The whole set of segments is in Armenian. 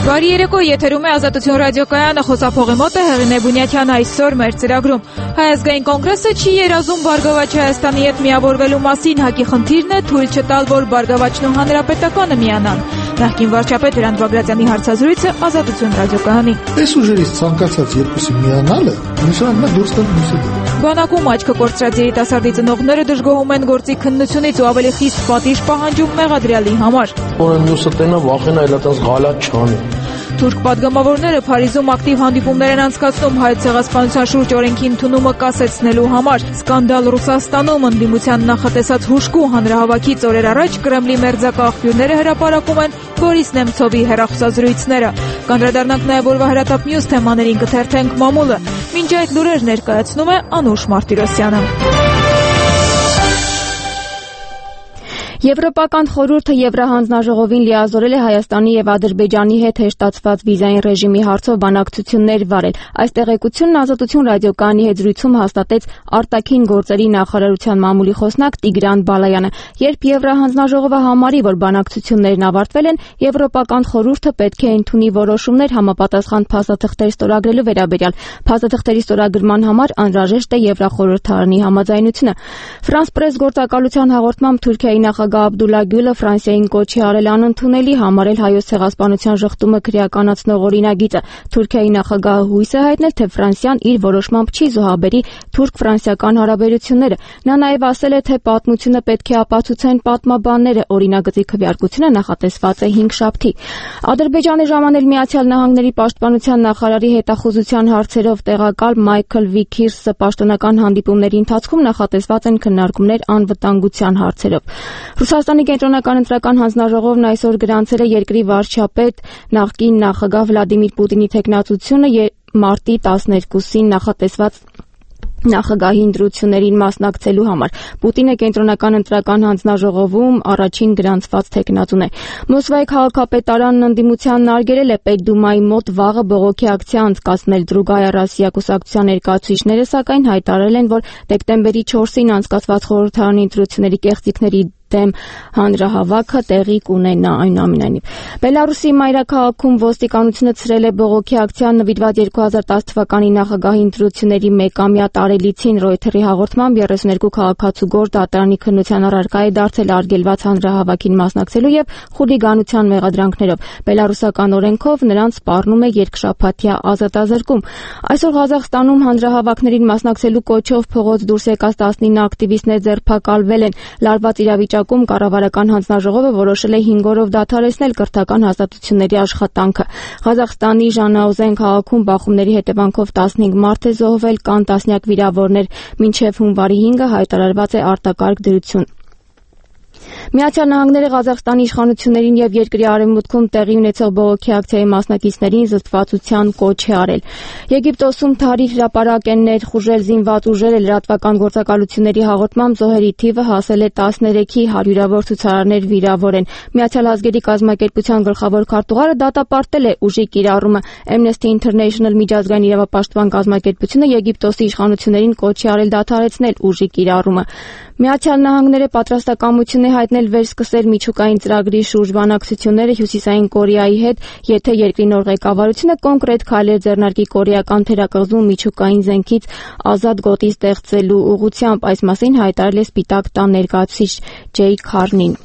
Բարի երեկո, եթերում է Ազատություն ռադիոկայանը, խոսափողի մոտ է Հեղինե Բունյաթյան այսօր մեր ծրագրում։ Հայ ազգային կոնգրեսը չի երազում Բարգավաճ Հայաստանի հետ միավորվելու մասին, ՀԱԿ-ի խնդիրն է թույլ չտալ, որ Բարգավաճն ու Հանրապետականը միանան։ Նախկին վարչապետ Հրանտ Բագրատյանի հարցազրույցը Ազատություն ռադիոկայանի։ Այս ուժերից ցանկացած երկուսի միանալը նշանակում է դուրս տալ մյուսի դեմ։ Բանակում աչքը կորցրած երիտասարդի ծնողները դժգոհում են գործի քննությունից ու ավելի խիստ պատիժ պահանջում մեղադրյալի համար։ Որ մյուսը տենա վախենա այլատած գալատ չանի։ Թուրք պատգամավորները Փարիզում ակտիվ հանդիպումներ են անցկացնում հայ ցեղասպանության շուրջ օրենքի ընդունումը կասեցնելու համար։ Սկանդալ Ռուսաստանում ընդդիմության նախատեսած հուժկու հանրահավաքից օրեր առաջ Կրեմլի մերձակա աղբյուրները հրապարակում են Բորիս Նեմցովի հեռախոսազրույցները։ Կանդրադառնանք նաև օրվա հրատապ մյուս թեմաներին, կթերթենք մամուլը։ Մինչ այդ լուրեր ներկայացնում է Անուշ Մարտիրոսյանը։ Եվրոպական խորհուրդը Եվրահանձնաժողովին լիազորել է Հայաստանի եւ Ադրբեջանի հետ հեշտացված վիզային ռեժիմի հարցով բանակցություններ վարել։ Այս տեղեկությունն Ազատություն ռադիոկայանի հետ զրույցում հաստատեց արտաքին գործերի նախարարության մամուլի խոսնակ Տիգրան Բալայանը։ Երբ Եվրահանձնաժողովը համարի, որ բանակցություններն ավարտվել են, Եվրոպական խորհուրդը պետք է ընդունի որոշումներ համապատասխան փաստաթղթեր ստորագրելու վերաբերյալ։ Փաստաթղթերի ստորագրման համար անհրաժեշտ է Եվրախորհրդարանի համաձայնությունը։ Ֆրանս պրես գործակալության հաղորդմամբ Թուրքիայի նախագահ Աբդուլլա Գյուլը Ֆրանսիային կոչ է արել անընդունելի համարել հայոց ցեղասպանության ժխտումը քրեականացնող օրինագիծը։ Թուրքիայի նախագահը հույս է հայտնել, թե Ֆրանսիան իր որոշմամբ չի զոհաբերի թուրք-ֆրանսիական հարաբերությունները։ Նա նաև ասել է, թե պատմությունը պետք է ապացուցեն պատմաբանները, օրինագծի քվեարկությունը նախատեսված է 5 շաբթի։ Ադրբեջանի ժամանել Միացյալ Նահանգների պաշտպանության նախարարի հետախուզության հարցերով տեղակալ Մայքլ Վիքիրսը պաշտոնական հանդիպումների ընթացքում նախատեսված են քննարկումներ անվտանգության հարցերով։ Ռուսաստանի կենտրոնական ընտրական հանձնաժողովն այսօր գրանցել է երկրի վարչապետ նախկին նախագահ Վլադիմիր Պուտինի թեկնածությունը մարտի 12-ին նախատեսված նախագահի ընտրություններին մասնակցելու համար։ Պուտինը կենտրոնական ընտրական հանձնաժողովում առաջին գրանցված թեկնածուն է։ Մոսկվայի քաղաքապետարանն ընդդիմությանն արգելել է Պետդումայի մոտ վաղը բողոքի ակցիա անցկացնել։ Դրուգայա Ռոսիա կուսակցության ներկայացուցիչները սակայն հայտարարել են, որ դեկտեմբերի 4-ին անցկացված խորհրդարանի ընտրությունների կեղծիքների դեմ հանրահավաքը տեղի կունենա այնուամենայնիվ։ Բելարուսի մայրաքաղաքում ոստիկանությունը ցրել է բողոքի ակցիան նվիրված 2010 թվականի նախագահի ընտրությունների մեկամյա տարելիցին։ Ռոյթերի հաղորդմամբ 32 քաղաքացու գործ դատարանի քննության առարկա է դարձել արգելված հանրահավաքին մասնակցելու եւ խուլիգանության մեղադրանքներով։ Բելարուսական օրենքով նրանց սպառնում է երկշաբաթյա ազատազրկում։ Այսօր Ղազախստանում հանրահավաքներին մասնակցելու կոչով փողոց դուրս եկած 19 ակտիվիստներ ձերբակալվել են։ Լարված իրավիճակում կառավարական հանձնաժողովը որոշել է 5 օրով դադարեցնել կրթական հաստատությունների աշխատանքը։ Ղազախստանի Ժանաուզեն քաղաքում բախումների հետևանքով 15 մարդ է զոհվել, կան տասնյակ վիրավորներ։ Մինչև հունվարի 5-ը հայտարարված է արտակարգ դրություն։ Միացյալ Նահանգները Ղազախստանի իշխանություններին եւ երկրի արևմուտքում տեղի ունեցող բողոքի ակցիայի մասնակիցներին զսպվածության կոչ է արել։ Եգիպտոսում Թարիր հրապարակ են ներխուժել զինված ուժերը։ Լրատվական գործակալությունների հաղորդմամբ զոհերի թիվը հասել է 13-ի, հարյուրավոր ցուցարարներ վիրավոր են։ Միացյալ ազգերի կազմակերպության գլխավոր քարտուղարը դատապարտել է ուժի կիրառումը։ Amnesty International միջազգային իրավապաշտպան կազմակերպությունը Եգիպտոսի իշխանություններին կոչ է արել դադարեցնել ուժի կիրառումը։ Միացյալ Նահանգները պատրաստակամություն է հայտնել վերսկսել միջուկային ծրագրի շուրջ բանակցությունները Հյուսիսային Կորեայի հետ, եթե երկրի նոր ղեկավարությունը կոնկրետ քայլեր ձեռնարկի Կորեական թերակղզում միջուկային զենքից ազատ գոտի ստեղծելու ուղղությամբ։ Այս մասին հայտարարել է Սպիտակ տան ներկայացուցիչ Ջեյ Քարնին։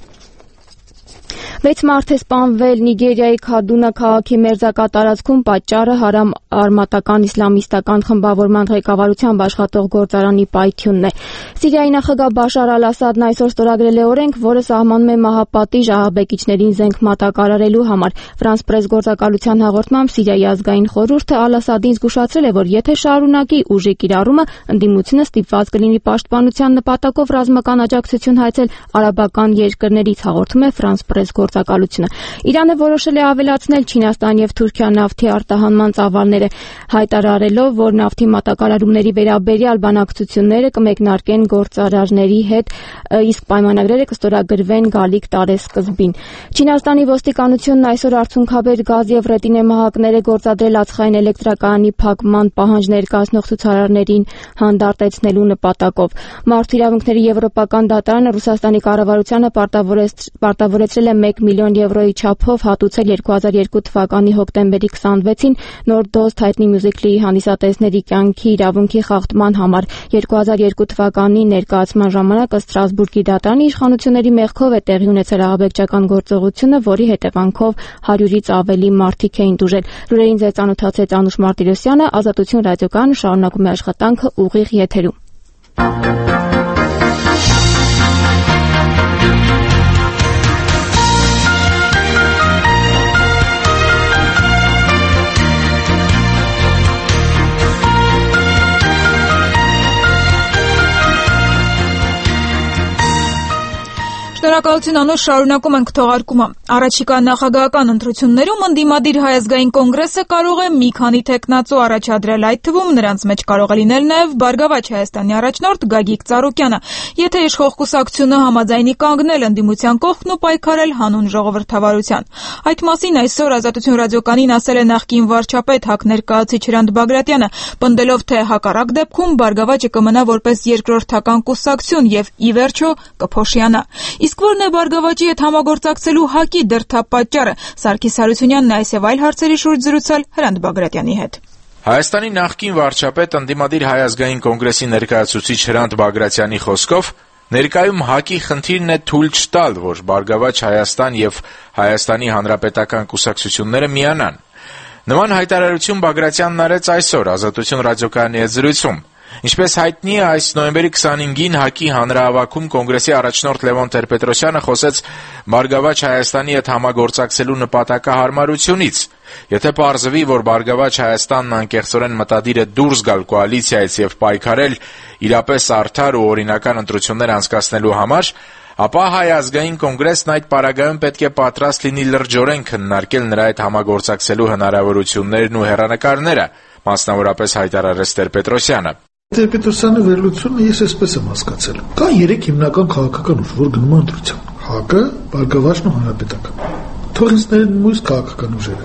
6 մարդ է սպանվել Նիգերիայի Քադունա քաղաքի մերձակա տարածքում, պատճառը արմատական իսլամիստական խմբավորման ղեկավարությամբ աշխատող գործարանի պայթյունն է։ Սիրիայի նախագահ Բաշար Ալ-Ասադն այսօր ստորագրել է օրենք, որը սահմանում է մահապատիժ ահաբեկիչներին զենք մատակարարելու համար։ Ֆրանս պրես գործակալության հաղորդմամբ Սիրիայի ազգային խորհուրդը Ալ-Ասադին զգուշացրել է, որ եթե շարունակի ուժի կիրառումը, ընդդիմությունը ստիպված կլինի պաշտպանության նպատակով ռազմական աջակցություն հայցել արաբական երկրներից, հաղորդում է Ֆրանս պրես գործակալությունը։ Իրանը որոշել է ավելացնել Չինաստան եւ Թուրքիա նավթի արտահանման ծավալները, հայտարարելով, որ նավթի մատակարարումների վերաբերյալ բանակցությունները կմեկնարկեն գործարարների հետ, իսկ պայմանագրերը կստորագրվեն գալիք տարեսկզբին։ Չինաստանի ոստիկանությունն այսօր արցունքաբեր գազ եւ ռետինե մահակներ է գործադրել ածխային էլեկտրակայանի փակման պահանջ ներկայացնող ցուցարարներին հանդարտեցնելու նպատակով։ Մարդու իրավունքների եվրոպական դատարանը Ռուսաստանի կառավարությանը պարտավորեցրել որոշել է 1 միլիոն եվրոյի չափով հատուցել 2002 թվականի հոկտեմբերի 26-ին նոր դոզ հայտնի մյուզիկլի հանդիսատեսների կյանքի իրավունքի խախտման համար։ 2002 թվականի ներկայացման ժամանակ Ստրասբուրգի դատարանի իշխանությունների մեղքով է տեղի ունեցել ահաբեկչական գործողությունը, որի հետևանքով 100-ից ավելի մարդիկ էին տուժել։ Լուրերին ձեզ ծանոթացեց Անուշ Մարտիրոսյանը, Ազատություն ռադիոկայանը շարունակում է աշխատանքը ուղիղ եթերում։ Շնորհակալություն Անուշ, շարունակում ենք թողարկումը։ Առաջիկա նախագահական ընտրություններում ընդդիմադիր Հայ ազգային կոնգրեսը կարող է մի քանի թեկնածու առաջադրել, այդ թվում նրանց մեջ կարող է լինել նաև Բարգավաճ Հայաստանի առաջնորդ Գագիկ Ծառուկյանը, եթե իշխող կուսակցությունը համաձայնի կանգնել ընդդիմության կողքն ու պայքարել հանուն ժողովրդավարության։ Այդ մասին այսօր Ազատություն ռադիոկայանին ասել է նախկին վարչապետ ՀԱԿ ներկայացուցիչ Հրանտ Բագրատյանը, պնդելով, թե հակառակ դեպքում Բարգավաճը կմնա որպես երկրորդական կուսակցություն եւ ի վերջո կփոշիանա։ Իսկ որն է Բարգավաճի հետ համագործակցելու ՀԱԿ-ի դրդապատճառը։ Սարգիս Հարությունյանն այս եւ այլ հարցերի շուրջ զրուցել Հրանտ Բագրատյանի հետ։ Հայաստանի նախկին վարչապետ ընդդիմադիր Հայ ազգային կոնգրեսի ներկայացուցիչ Հրանտ Բագրատյանի խոսքով ներկայում ՀԱԿ-ի խնդիրն է թույլ չտալ, որ Բարգավաճ Հայաստան եւ Հայաստանի Հանրապետական կուսակցությունները միանան։ Նման հայտարարություն Բագրատյանն արեց այսօր Ազատություն ռադիոկայանի հետ զրույցում։ Ինչպես հայտնի է, այս նոյեմբերի 25-ին ՀԱԿ-ի հանրահավաքում կոնգրեսի առաջնորդ Լևոն Տեր-Պետրոսյանը խոսեց Բարգավաճ Հայաստանի հետ համագործակցելու նպատակահարմարությունից։ Եթե պարզվի, որ Բարգավաճ Հայաստանն անկեղծորեն մտադիր է դուրս գալ կոալիցիայից եւ պայքարել իրապես արդար ու օրինական ընտրություններ անցկացնելու համար, ապա Հայ ազգային կոնգրեսն այդ պարագայում պետք է պատրաստ լինի լրջորեն քննարկել նրա հետ համագործակցելու հնարավորություններն ու հեռանկարները, մասնավորապես հայտարարեց Տեր-Պետրոսյանը։ Տեր-Պետրոսյանի վերլուծությունը ես այսպես եմ հասկացել։ Կա 3 հիմնական քաղաքական ուժ, որ գնում են ընտրության։ ՀԱԿ-ը, Բարգավաճն ու Հանրապետական։ Թող ինձ ներեն մյուս քաղաքական ուժերը,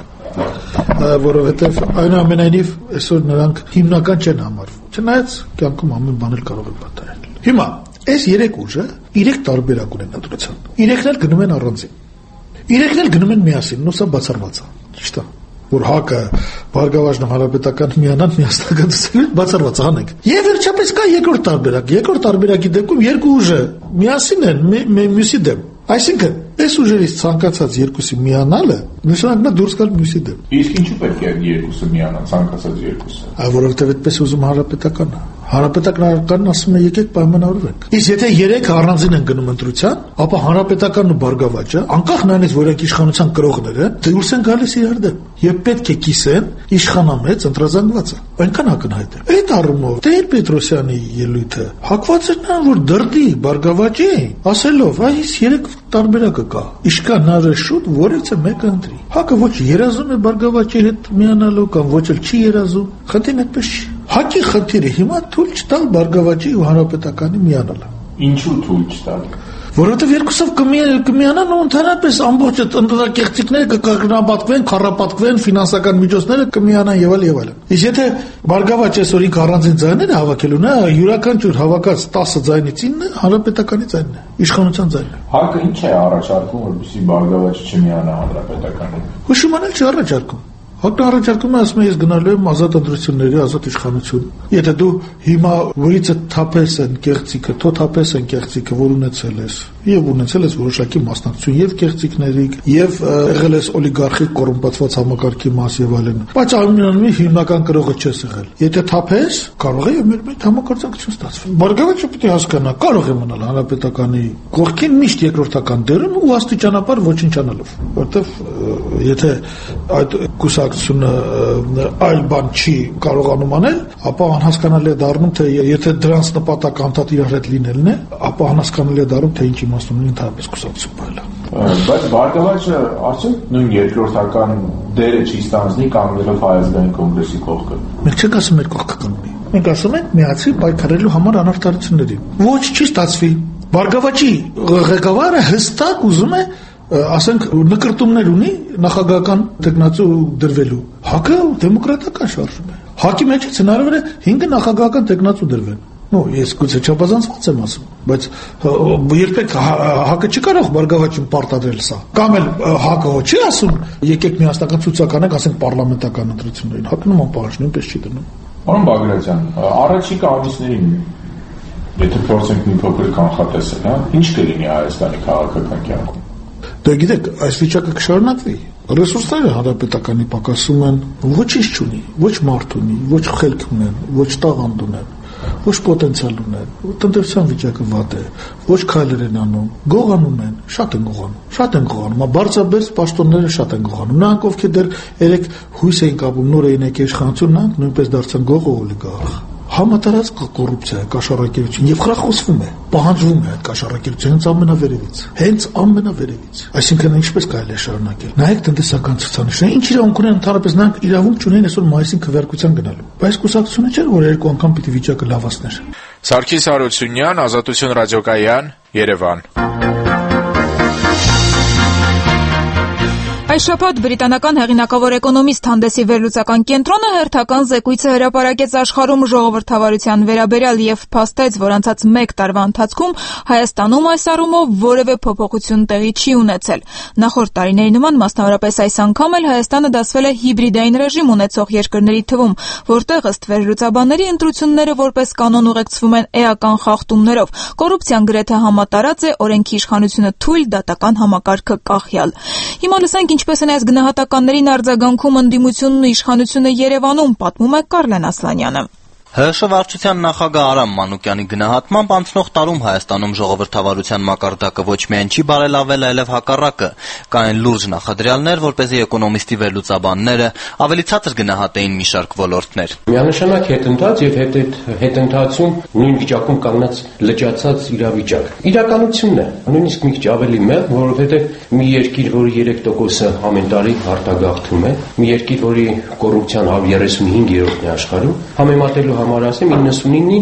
որովհետև այնուամենայնիվ այսօր նրանք հիմնական չեն համարվում։ Չնայած կյանքում ամեն բան էլ կարող է պատահել։ Հիմա այս 3 ուժը 3 տարբերակ ունեն ընտրության։ 3-ն էլ գնում են առանձին։ 3-ն էլ գնում են միասին, նույնիսկ բացառված է։ Ճիշտ է։ Որ ՀԱԿ-ը, Բարգավաճն ու Հանրապետական միանան միասնական բացառված անենք։ Եվ վերջապես կա երկրորդ տարբերակ։ Երկրորդ տարբերակի դեպքում երկու ուժը միասին են մյուսի դեմ։ Այսինքն, այս ուժերից ցանկացած երկուսի միանալը նշանակում է դուրս գալ մյուսի դեմ։ Իսկ ինչու պետք է երկուսը միանան, ցանկացած երկուսը։ Որովհետև այդպես ուզում Հանրապետականը։ Հանրապետականն ասում է եկեք պայմանավորվենք։ Իսկ եթե 3 առանձին են գնում ընտրության, ապա Հանրապետականն ու Բարգավաճը, անկախ նրանից, որ եք իշխանության կրողները, դուրս են գալիս իրար դեմ եւ պետք է կիսեն իշխանամեծ ընտրազանգվածը։ Այնքան ակնհայտ է։ Այդ առումով Տեր-Պետրոսյանի ելույթը հակված էր նրան, որ դրդի Բարգավաճին, ասելով, այս 3 տարբերակը կա։ Իշքան հնարավոր շուտ որից է մեկը ընտրի։ ՀԱԿ-ը ոչ երազում է Բարգավաճի հետ միանալու կամ ոչ էլ չի երազում։ Խնդիրն այդպես չի։ ՀԱԿ-ի խնդիրը հիմա թույլ չտալ Բարգավաճի ու Հանրապետականի միանալը։ Ինչու թույլ չտալ։ Որովհետև երկուսով կմիանան ու ընդհանրապես ամբողջ ընտրակեղծիքները կկրկնապատկվեն, քառապատկվեն, ֆինանսական միջոցները կմիանան եւ այլն։ Իսկ եթե Բարգավաճ այսօր ինքը առանձին ձայներ է հավաքելու, նա յուրաքանչյուր հավաքած 10 ձայնից 9-ը Հանրապետականի ձայնն է, իշխանության ձայնն է։ ՀԱԿ-ը ինչ է առաջարկում, որպեսզի Բարգավաճը չմիանա Հանրապետականին։ Հուշումանել չի առաջարկում։ ՀԱԿ-ն առաջարկում է, ասում է, ես գնալու եմ ազատ ընտրությունների, ազատ իշխանություն։ Եթե դու հիմա որից թափես են կեղծիկը, թո թափես են կեղծիկը, որ ունեցել ես, եւ ունեցել ես որոշակի մասնակցություն եւ կեղծիկների, եւ եղել ես օլիգարխիկ կոռումպացված համակարգի մաս եւ այլն։ Բայց ամենամյա հիմնական կրողը չես եղել։ Եթե թափես, կարող է եւ մեր հետ համագործակցություն ստացվի։ Բարգավաճը պետք է հասկանա, կարող է մնալ Հանրապետականի կողքին միշտ երկրորդական դերում ու աստիճանաբար ոչնչանալով, որտեվ եթե այդ կուսակցությունը այլ բան չի կարողանում անել, ապա անհասկանալի է դառնում, թե եթե դրանց նպատակը անդադ իրար հետ լինելն է, ապա անհասկանալի է դառնում, թե ինչ իմաստուն ունի ընդհանրապես կուսակցություն բայլը։ Բայց Բարգավաճը արդյոք նույն երկրորդական դերը չի ստանձնի կանգնելով Հայ ազգային կոնգրեսի կողքը։ Մենք չենք ասում մեր կողքը կանգնի։ Մենք ասում ենք միացի պայքարելու համար անարդարություններին։ Ոչ, չի ստացվի։ Բարգավաճի ղեկավարը հստակ ուզում է, ասենք, նկրտումներ ունի նախագահական տեխնացու դրվելու։ ՀԱԿ-ը դեմոկրատական շարժում է։ ՀԱԿ-ի մեջ հնարավոր է 5 նախագահական տեխնացու դրվեն։ Ես գուցե չափազանցված եմ ասում, բայց երբեք ՀԱԿ-ը չի կարող Բարգավաճին պարտադրել սա։ Կամ էլ ՀԱԿ-ը չի ասում, եկեք միասնական ցուցականենք, ասենք պարլամենտական ընտրություններին։ ՀԱԿ-ը նման պահանջ նույնպես չի դնում։ Պարոն Բագրատյան, առաջիկա ամիսներին եթե փորձենք մի փոքր կանխատեսել, ինչ կլինի Հայաստանի քաղաքական կյանքում։ Դե գիտեք, այս վիճակը կշարունակվի։ Ռեսուրսները հանրապետականի պակասում են, ոչինչ չունի, ոչ մարդ ունի, ոչ խելք ունեն, ոչ տաղանդ ունեն, ոչ պոտենցիալ ունեն, տնտեսության վիճակը վատ է, ոչ քայլեր են անում, գողանում են, շատ են գողանում, բարձրաբերձ պաշտոնները շատ են գողանում, նրանք ովքեր դեռ երեք հույս էին կապում նոր էին եկել իշխանություն, նրանք նույնպես դարձան գող օլիգարխ։ Համատարած կոռուպցիա է, կաշառակերություն եւ խրախուսվում է, պահանջվում է այդ կաշառակերությունից ամենավերևից։ Այսինքն ինչպես կարելի է շարունակել։ Նայեք տնտեսական ցուցանիշները, ինչ իրավունք ունեն ընդհանրապես նրանք իրավունք չունեն այսօր մայիսին քվեարկության գնալու։ Բայց կուսակցությունը չէ որ երկու անգամ պիտի վիճակը լավացներ։ Սարգիս Հարությունյան, Ազատություն ռադիոկայան, Երևան։ Այս շաբաթ բրիտանական հեղինակավոր էկոնոմիստ հանդեսի վերլուծական կենտրոնը հերթական զեկույցը հրապարակեց աշխարհում ժողովրդավարության վերաբերյալ եւ փաստեց, որ անցած 1 տարվա ընթացքում Հայաստանում այս առումով որևէ փոփոխություն տեղի չի ունեցել։ Նախորդ տարիների նման մասնավորապես այս անգամ էլ Հայաստանը դասվել է հիբրիդային ռեժիմ ունեցող երկրների թվում, որտեղ ըստ վերլուծաբանների ընտրությունները որպես կանոն ուղեկցվում են էական խախտումներով։ Կոռուպցիան գրեթե համատարած է, օրենքի իշխանությունը թույլ, դատական համակարգը կախյալ։ Հիմա լսենք ինչպես են այս գնահատականներին արձագանքում ընդդիմությունն ու իշխանությունը Երևանում, պատմում է Կարլեն Ասլանյանը։ ՀՀՇ վարչության նախագահ Արամ Մանուկյանի գնահատմամբ անցնող տարում Հայաստանում ժողովրդավարության մակարդակը ոչ միայն չի բարելավել, այլև հակառակը։ Կային լուրջ նախադրյալներ, որպեսզի էկոնոմիստի վերլուծաբանները ավելի ցածր գնահատեին մի շարք ոլորտներ։ Միանշանակ հետընթաց եւ հետընթացում նույն վիճակում կանգնած լճացած իրավիճակ։ Իրականությունն է, նույնիսկ մի քիչ ավելի մեղ, որովհետեւ մի երկիր, որի 3%-ը ամեն տարի արտագաղթում է, մի երկիր, որի կոռուպցիան 135-րդն է աշխարհում, համեմատելու համար ասեմ 99-ին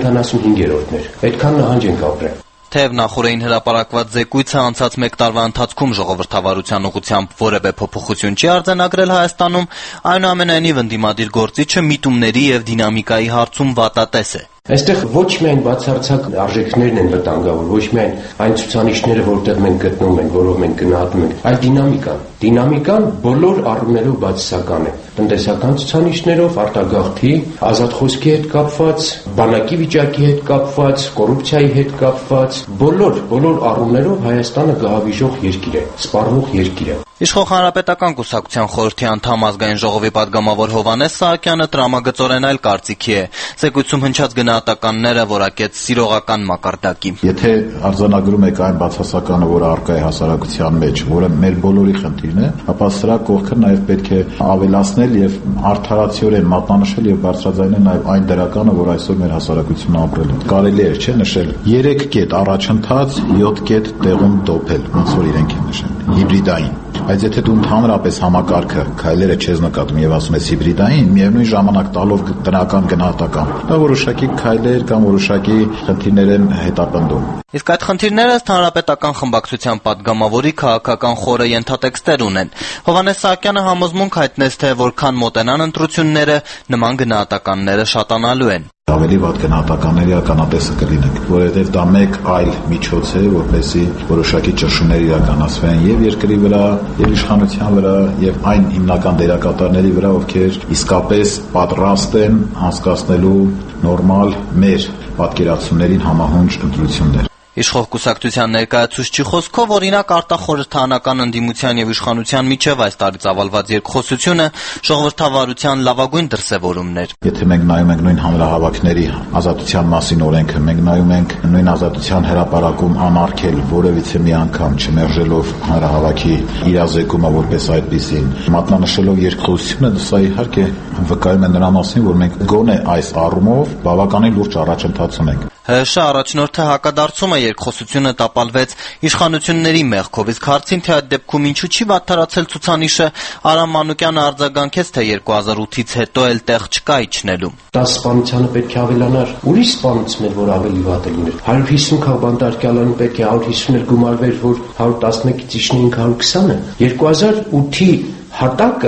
75-րդն էր։ Այդքան նահանջ ենք ապրել։ Թեև նախորդին հրապարակված զեկույցը անցած 1 տարվա ընթացքում ժողովրդավարության ուղղությամբ որևէ փոփոխություն չի արձանագրել Հայաստանում, այնուամենայնիվ ընդդիմադիր գործիչը միտումների եւ դինամիկայի հարցում վատատես է։ Այստեղ ոչ միայն բացարձակ արժեքներն են վտանգավոր, ոչ միայն այն ցուցանիշները, որտեղ մենք գտնվում ենք, որով մենք գնահատում ենք, այլ դինամիկան։ Դինամիկան բոլոր առումներով բացասական է։ Տնտեսական ցուցանիշներով, արտագաղթի, ազատ խոսքի հետ կապված, բանակի վիճակի հետ կապված, կոռուպցիայի հետ կապված, բոլոր առումներով Հայաստանը գահավիժող երկիր է, սպառվող երկիր է։ Իշխող Հանրապետական կուսակցության խորհրդի անդամ ազգային ժողովի պատգամավոր Հովհաննես Սահակյանը տրամագծորեն այլ կարծիքի է։ Զեկույցում հնչած գնահատականները որակեց սիրողական մակարդակի։ Եթե արձանագրում եք այն բացասականը, որը առկա է հասարակության մեջ, որը մեր բոլորի խնդիրն է, ապա սրա կողքը նաև պետք է ավելացնել եւ արդարացիորեն մատնանշել եւ բարձրաձայնել նաև այն դրականը, որ այսօր մեր հասարակությունն ապրել է։ Կարելի է չէ նշել 3 կետ առաջընթաց, 7 կետ տեղում դոփել, ոնց որ իրենք են նշել, հիբրիդային։ Բայց եթե դու ընդհանրապես համակարգը քայլերը չես նկատում եւ ասում ես հիբրիդային, միևնույն ժամանակ տալով տնական գնահատական, դա որոշակի քայլեր կամ որոշակի խնդիրներ են հետապնդում։ Իսկ այդ խնդիրները ըստ Հանրապետական խմբակցության պատգամավորի քաղաքական խորը ենթատեքստեր ունեն։ Հովհաննես Սահակյանը համոզմունք հայտնեց, թե որքան մոտենան ընտրությունները, նման գնահատականները շատանալու են։ Ավելի վատ գնահատականների ականատեսը կլինենք, որովհետև դա մեկ այլ միջոց է, որպեսզի որոշակի ճնշումներ իրականացվեն եւ երկրի վրա, եւ իշխանության վրա, եւ այն հիմնական դերակատարների վրա, ովքեր իսկապես պատրաստ են անցկացնելու նորմալ մեր պատկերացումներին համահունչ ընտրություններ։ Իշխող կուսակցության ներկայացուցչի խոսքով օրինակ արտախորհրդանական ընդդիմության եւ իշխանության միջև այս տարի ծավալված երկխոսությունը ժողովրդավարության լավագույն դրսևորումն էր։ Եթե մենք նայում ենք նույն հանրահավաքների ազատության մասին օրենքը, մենք նայում ենք նույն ազատության հրապարակում անարգել որևիցե մի անգամ չմերժելով հանրահավաքի իրազեկումը որպես այդպիսին, մատնանշելով երկխոսությունը, սա իհարկե վկայում է նրա մասին, որ մենք գոնե այս առումով բավականին լուրջ առաջընթաց ունենք։ ՀՀՇ առաջնորդը հակադարձում է երկխոսությունը տապալվեց իշխանությունների մեղքով, իսկ հարցին թե այդ դեպքում ինչու չի վատթարացել ցուցանիշը, Արամ Մանուկյանը արձագանքեց, թե 2008-ից հետո էլ տեղ չկա իջնելու։ Դա սպանությանը պետք է ավելանար։ Ուրիշ սպանություն էր, որ ավելի վատ է լիներ։ 150 քան բանտարկյալային պետք է 150-ը գումարվեր, որ 111-ից իջնի 520-ը։ 2008-ի հատակը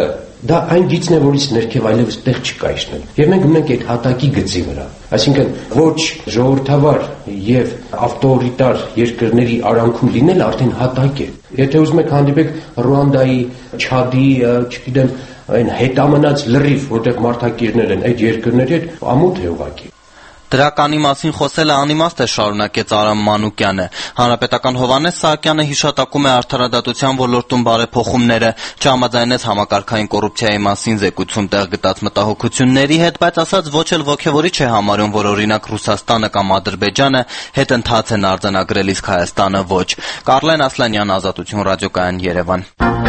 դա այն գիծն է, որից ներքև այլևս տեղ չկա իջնել։ Եվ մենք ունենք այդ հատակի գծի վրա։ Այսինքն ոչ ժողովրդավար եւ ավտորիտար երկրների արանքում լինել արդեն հատակ է։ Եթե ուզում եք հանդիպեք Ռուանդայի, Չադի, չգիտեմ, այն հետամնաց լրիվ, որտեղ մարդակիրներ են այդ երկրների հետ, ամոթ է ուղղակի։ Դրականի մասին խոսելը անիմաստ է, շարունակեց Արամ Մանուկյանը։ Հանրապետական Հովհաննես Սահակյանը հիշատակում է արդարադատության ոլորտում բարեփոխումները, չհամաձայնեց համակարգային կոռուպցիայի մասին զեկույցում տեղ գտած մտահոգությունների հետ, բայց ասաց ոչ էլ ոգևորիչ է համարում, որ օրինակ Ռուսաստանը կամ Ադրբեջանը հետընթաց են արձանագրել, իսկ Հայաստանը ոչ։ Կարլեն Ասլանյան, Ազատություն, Ռադիոկայան, Երևան։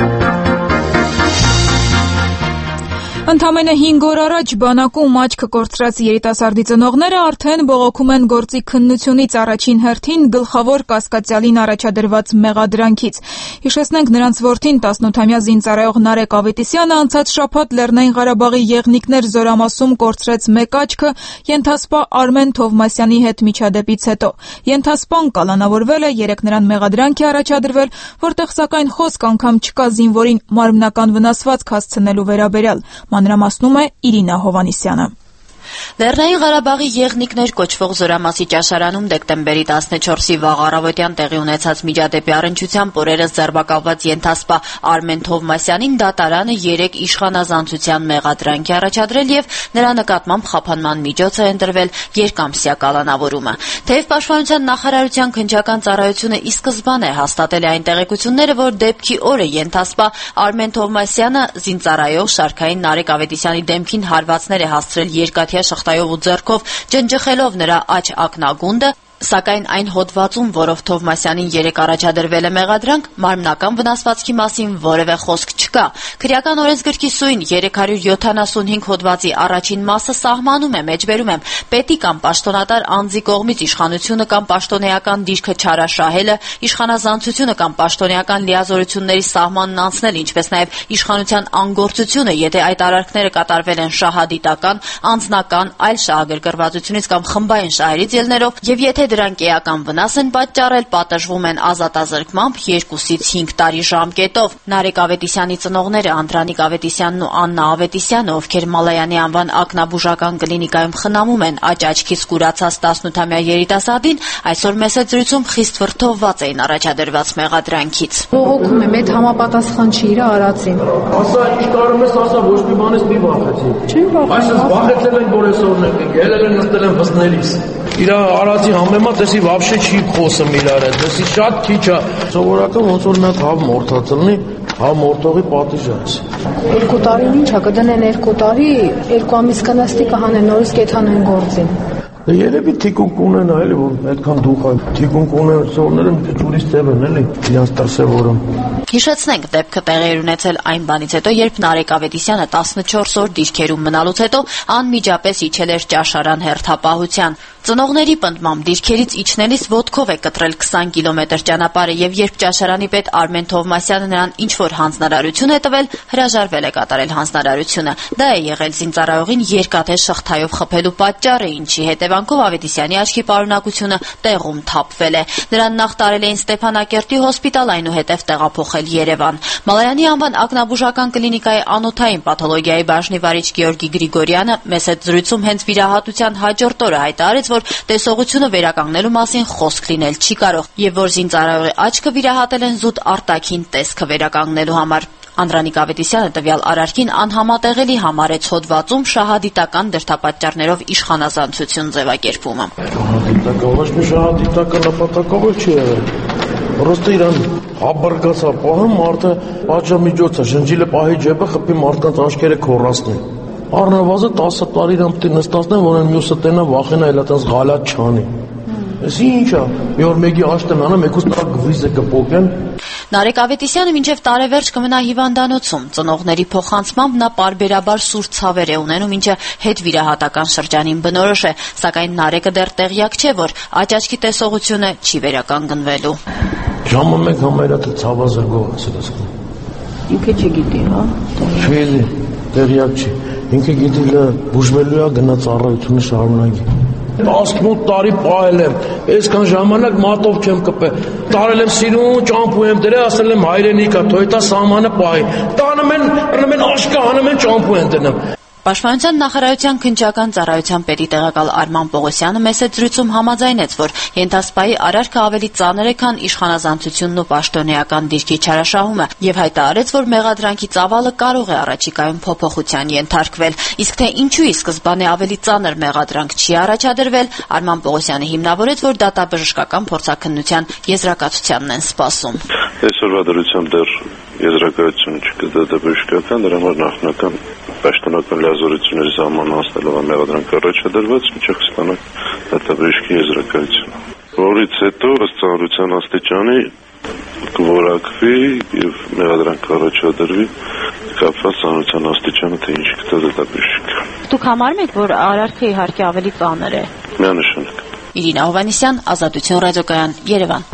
Ընդամենը 5 օր առաջ բանակում աչքը կորցրած երիտասարդի ծնողները արդեն բողոքում են գործի քննությունից առաջին հերթին գլխավոր կասկածյալին առաջադրված մեղադրանքից։ Հիշեցնենք, նրանց որդին 18-ամյա զինծառայող Նարեկ Ավետիսյանը անցած շաբաթ Լեռնային Ղարաբաղի Եղնիկներ զորամասում կորցրեց մեկ աչքը ենթասպա Արմեն Թովմասյանի հետ միջադեպից հետո։ Ենթասպան կալանավորվել է, 3 նրան մեղադրանք է առաջադրվել, որտեղ սակայն խոսք անգամ չկա զինվորին մարմնական վնասվածք հասցնելու վերաբերյալ։ Մանրամասնում է Իրինա Հովանիսյանը։ Լեռնային Ղարաբաղի Եղնիկներ կոչվող զորամասի ճաշարանում դեկտեմբերի 14-ի վաղ առավոտյան տեղի ունեցած միջադեպի առնչությամբ օրերս ձերբակալված ենթասպա Արմեն Թովմասյանին դատարանը 3 իշխանազանցության մեղադրանք է առաջադրել եւ նրա նկատմամբ խափանման միջոց է ընտրվել երկամսյա կալանավորումը։ Թեև Պաշտպանության նախարարության քննչական ծառայությունը ի սկզբանե հաստատել է այն տեղեկությունները, որ դեպքի օրը ենթասպա Արմեն Թովմասյանը զինծառայող Շարքային Նարեկ Ավետիսյանի դեմքին հարվածներ է հասցրել երկաթյա շղթայով ու ձեռքով, ջնջխելով նրա աջ ակնագունդը, սակայն այն հոդվածում, որով Թովմասյանին 3 առաջադրվել է մեղադրանք, մարմնական վնասվածքի մասին որևէ խոսք չկա։ Քրեական օրենսգրքի սույն 375 հոդվածի առաջին մասը սահմանում է, մեջբերում եմ, պետի կամ պաշտոնատար անձի կողմից իշխանությունը կամ պաշտոնեական դիրքը չարաշահելը, իշխանազանցությունը կամ պաշտոնեական լիազորությունների սահմանն անցնել, ինչպես նաև իշխանության անգործությունը, եթե այդ արարքները կատարվել են շահադիտական, անձնական, այլ շահագրգռվածությունից կամ խմբային շահերից ելներով, եւ եթե դրանք էական վնաս են պատճառել, պատժվում են ազատազրկմամբ 2-ից 5 տարի ժամկետով։ Նարեկ Ավետիսյանի ծնողները Անդրանիկ Ավետիսյանն ու Աննա Ավետիսյանը, ովքեր Մալայանի անվան ակնաբուժական կլինիկայում խնամում են աջ աչքից կուրացած 18-ամյա երիտասարդին, այսօր մեծ զրույցում խիստ վրդովված էին առաջադրված մեղադրանքից։ Բողոքում եմ, այդ համապատասխան չի իր արածին։ Ասա, ինչ կարող ես ասա, ոչ մի բանից մի վախեցի։ Չեմ վախեցել։ Այսպես վախեցել են բոլեսորն եկել, ելել են նստել են վզնելիս։ Իր արածի համեմատ էսի вообще չի խոսում իրար հետ, էսի շատ քիչ է։ Սովորական ոնց որ նա հավ մորթացնի, հավ մորթողի պատիժ է։ 2 տարին ի՞նչ է, կդնեն 2 տարի, 2 ամիս կնստի կհանեն, նորից կեթանեն գործին։ Երևի թիկունք ունեն, այլ որ այդքան դուխ է։ Թիկունք ունեն սորները մի քիչ ուրիշ ձև են, էլի, իրանց դրսևորում։ Հիշեցնենք, դեպքը տեղի էր ունեցել այն բանից հետո, երբ Նարեկ Ավետիսյանը 14 օր դիրքերում մնալուց հետո անմիջապես իջել էր ճաշարան հերթապահության։ Ծնողների պնդմամբ դիրքերից իջնելիս ոտքով է կտրել 20 կիլոմետր ճանապարհը եւ երբ ճաշարանի պետ Արմեն Թովմասյանը նրան ինչ-որ հանձնարարություն է տվել, հրաժարվել է կատարել հանձնարարությունը։ Դա է եղել զինծառայողին երկաթե շղթայով խփելու պատճառը, ինչի հետևանքով Ավետիսյանի աչքի պարունակությունը տեղում թափվել է։ Նրան նախ տարել էին Ստեփանակերտի հոսպիտալ, այնուհետև տեղափոխել Երևան։ Մալայանի անվան ակնաբուժական կլինիկայի անոթային պաթոլոգիայի բաժնի վարիչ Գեորգի Գրիգորյանը մեծ զրույցում հենց վիրահատության հաջորդ օրը հայտարարեց, որ տեսողությունը վերականգնելու մասին խոսք լինել չի կարող եւ որ զինծառայողի աչքը վիրահատել են զուտ արտաքին տեսքը վերականգնելու համար։ Անդրանիկ Ավետիսյանը տվյալ արարքին անհամատեղելի համարեց հոդվածում շահադիտական դրդապատճառներով իշխանազանցություն ձևակերպումը։ Շահադիտական ոչ մի շահադիտական նպատակով չի եղել։ Պրոստը իրան հաբարգացա պահում մարդը պատժամիջոց է, շնջիլը պահի ջեբը խփի մարդկանց աչքերը քորացնի։ Առնվազն 10 տարի իրան պետք է նստացնեն, որ այն մյուսը տենա վախենա էլ այդպես գալատ չանի։ Էսի ինչ է, մի օր մեկի աշտն անա, մեկուց նրա գվիզը կփոկեն։ Նարեկ Ավետիսյանը մինչև տարեվերջ կմնա հիվանդանոցում։ Ծնողների փոխանցմամբ նա պարբերաբար սուր ցավեր է ունենում, ինչը հետվիրահատական շրջանին բնորոշ է, սակայն Նարեկը դեռ տեղյակ չէ, որ աչքի տեսողությունը չի վերականգնվելու։ Ժամը մեկ համարյա ցավազրգող ասել ասում։ Ինքը չգիտի, հա։ Չէ, տեղյակ չի։ Ինքը գիտի բուժվելու է գնա ծառայությունը շարունակի։ 18 տարի պահել եմ, այսքան ժամանակ մատով չեմ կպել, տարել եմ սիրուն, ճամփու եմ դրել, ասել եմ հայրենիքա, թող դա սահմանը պահի, տանում են աշկա հանում են ճամփու են դնում։ Պաշտպանության նախարարության քննչական ծառայության պետի տեղակալ Արման Պողոսյանը մեծ զրույցում համաձայնեց, որ ենթասպայի արարքը ավելի ծանր է, քան իշխանազանցությունն ու պաշտոնեական դիրքի չարաշահումը, եւ հայտարարեց, որ մեղադրանքի ծավալը կարող է առաջիկայում փոփոխության ենթարկվել։ Իսկ թե ինչու ի սկզբանե ավելի ծանր մեղադրանք չի առաջադրվել, Արման Պողոսյանը հիմնավորեց, որ դատաբժշկական փորձաքննության եզրակացությանն են սպասում։ Այսօրվա դրությամբ դեռ եզրակացություն չկա դատաբժշկական, դրա համար նախնական պաշտոնական լիազորությունների սահմանը անցնելով մեղադրանք առաջադրված, մինչև կստանանք դատաբժշկի եզրակացությունը, որից հետո ըստ ծանրության աստիճանի կորակվի եւ մեղադրանք առաջադրվի կապված ծանրության աստիճանը, թե ինչ կտա դատաբժշկը։ Դուք համարում եք, որ արարքը իհարկե ավելի ծանր է։ Միանշանակ։ Իրինա Հովհաննիսյան, Ազատություն ռադիոկայան, Երևան։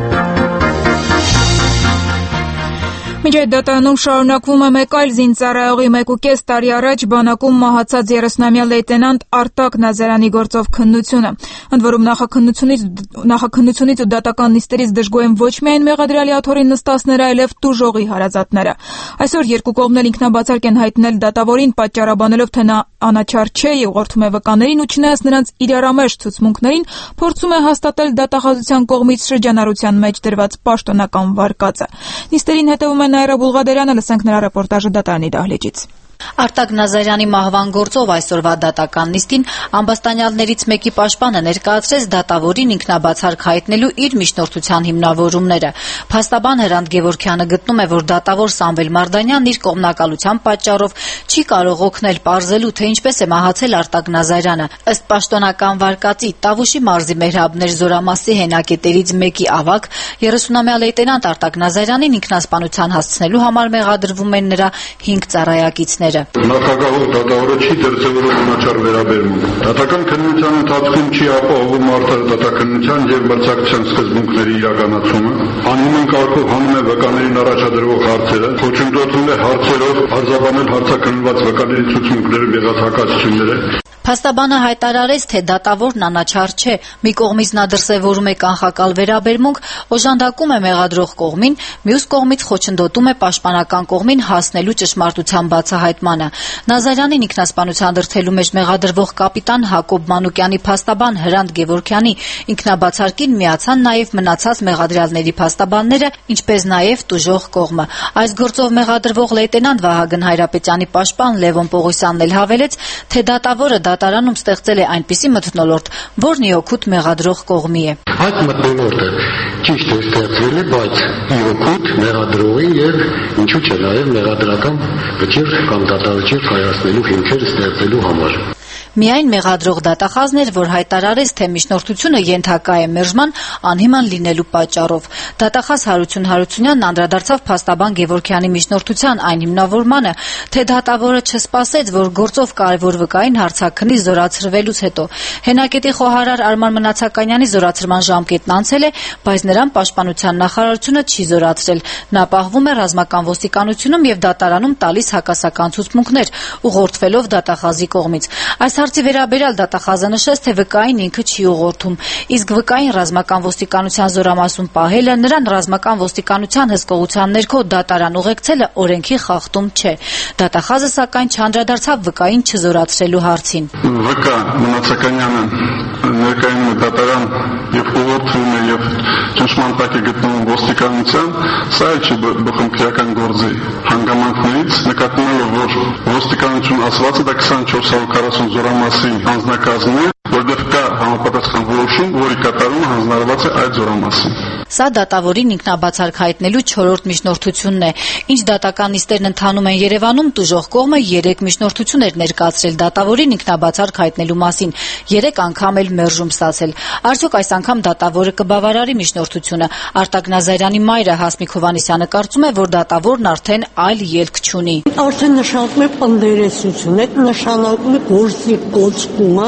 Մինչ այդ դատարանում շարունակվում է մեկ այլ զինծառայողի 1.5 տարի առաջ բանակում մահացած 30-ամյա լեյտենանտ Արտակ Նազարյանի գործով քննությունը։ Ընդ որում նախաքննությունից ու դատական նիստերից դժգոհ են ոչ միայն մեղադրյալի աթոռին նստածները, այլև տուժողի հարազատները։ Այսօր երկու կողմն էլ ինքնաբացարկ են հայտնել դատավորին, պատճառաբանելով, թե նա անաչառ չէ եւ ուղղորդում է վկաներին ու չնայած նրանց իրարամերժ ցուցմունքներին, փորձում է հաստատել դատախազության կողմից շրջանառության մեջ դրված պաշտոնական վարկածը։ Նիստերին հետևում է Նաիրա Բուլղադերյանը, լսենք նրա ռեպորտաժը դատարանի դահլիճից։ Արտակ Նազարյանի մահվան գործով այսօրվա դատական նիստին ամբաստանյալներից մեկի պաշտպանը ներկայացրեց դատավորին ինքնաբացարկ հայտնելու իր միջնորդության հիմնավորումները։ Փաստաբան Հրանտ Գևորգյանը գտնում է, որ դատավոր Սամվել Մարդանյանն իր կողմնակալության պատճառով չի կարող օգնել պարզելու, թե ինչպես է մահացել Արտակ Նազարյանը։ Ըստ պաշտոնական վարկածի, Տավուշի մարզի Մեհրաբներ զորամասի հենակետերից մեկի ավագ 30-ամյա լեյտենանտ Արտակ Նազարյանին ինքնասպանության հասցնելու համար մեղադրվում են նրա 5 ծառայակիցներ։ Նախագահող դատավորը չի դրսևորում անաչառ վերաբերմունք։ Դատական քննության ընթացքում չի ապահովում արդար դատաքննության եւ մրցակցության սկզբունքների իրականացումը, անիմն կարգով հանում է վկաներին առաջադրվող հարցերը, խոչընդոտում է հարցերով արձագանքել հարցաքննված վկաների ցուցմունքներով եղած հակասությունները։ Փաստաբանը հայտարարեց, թե դատավորն անաչառ չէ, մի կողմից նա դրսևորում է կանխակալ վերաբերմունք, օժանդակում է մեղադրող կողմին, մյուս կողմից խոչընդոտում է պաշտպանական կողմին հասնելու ճշմարտության բացահայտմանը։ Նազարյանին ինքնասպանության դրդելու մեջ մեղադրվող կապիտան Հակոբ Մանուկյանի փաստաբան Հրանտ Գևորգյանի ինքնաբացարկին միացան նաև մնացած մեղադրյալների փաստաբանները, ինչպես նաև տուժող կողմը։ Այս գործով մեղադրվող լեյտենանտ Վահագն Հայրապետյանի պաշտպան Լևոն Պողոսյանն էլ հավելեց, թե դատավորը դատարանում ստեղծել է այնպիսի մթնոլորտ, որն ի օգուտ մեղադրող կողմի է։ Այդ մթնոլորտը ճիշտ է ստեղծվել է, բայց ի օգուտ մեղադրողի եւ ինչու՞ չէ նաեւ մեղադրական վճիռ կամ դատավճիռ կայացնելու հիմքեր ստեղծելու համար։ Միայն մեղադրող դատախազն էր, որ հայտարարեց, թե միջնորդությունը ենթակա է մերժման անհիմն լինելու պատճառով։ Դատախազ Հարություն Հարությունյանն անդրադարձավ փաստաբան Գևորգյանի միջնորդության այն հիմնավորմանը, թե դատավորը չսպասեց, որ գործով կարևոր վկային հարցաքննի զորացրվելուց հետո։ Հենակետի խոհարար Արման Մնացականյանի զորացրման ժամկետն անցել է, բայց նրան պաշտպանության նախարարությունը չի զորացրել։ Նա պահվում է ռազմական ոստիկանությունում եւ դատարանում տալիս հակասական ցուցմունքներ, ուղղորդվելով դատախազի կողմից։ Այս հարցի վերաբերյալ դատախազը նշեց, թե վկային ինքը չի ուղղորդում, իսկ վկային ռազմական ոստիկանության զորամասում պահելը, նրան ռազմական ոստիկանության հսկողության ներքո դատարան ուղեկցելը օրենքի խախտում չէ։ Դատախազը սակայն չանդրադարձավ վկային չզորացրելու հարցին։ Վկա Մնացականյանը ներկայանում է դատարան եւ ուղղորդվում է եւ ճնշման տակ է գտնվում ոստիկանության, սա չի բխմքրական գործի հանգամանքներից, նկատելով, որ ոստիկանություն ասված է դա 2440 զորամասի անձնակազմն է, որտեղ կա համապատասխան որոշում, որի կատարումը հանձնարարված է այդ զորամասին։ Սա դատավորին ինքնաբացարկ հայտնելու 4-րդ միջնորդությունն է։ Ինչ դատական նիստերն ընթանում են Երևանում, տուժող կողմը 3 միջնորդություն էր ներկայացրել դատավորին ինքնաբացարկ հայտնելու մասին, 3 անգամ էլ մերժում ստացել։ Արդյոք այս անգամ դատավորը կբավարարի միջնորդությունը։ Արտակ Նազարյանի մայրը Հասմիկ Հովհաննիսյանը կարծում է, որ դատավորն արդեն այլ ելք չունի։ Արդեն նշանակում է պնդերեսություն, այդ նշանակում է գործի կոծկումը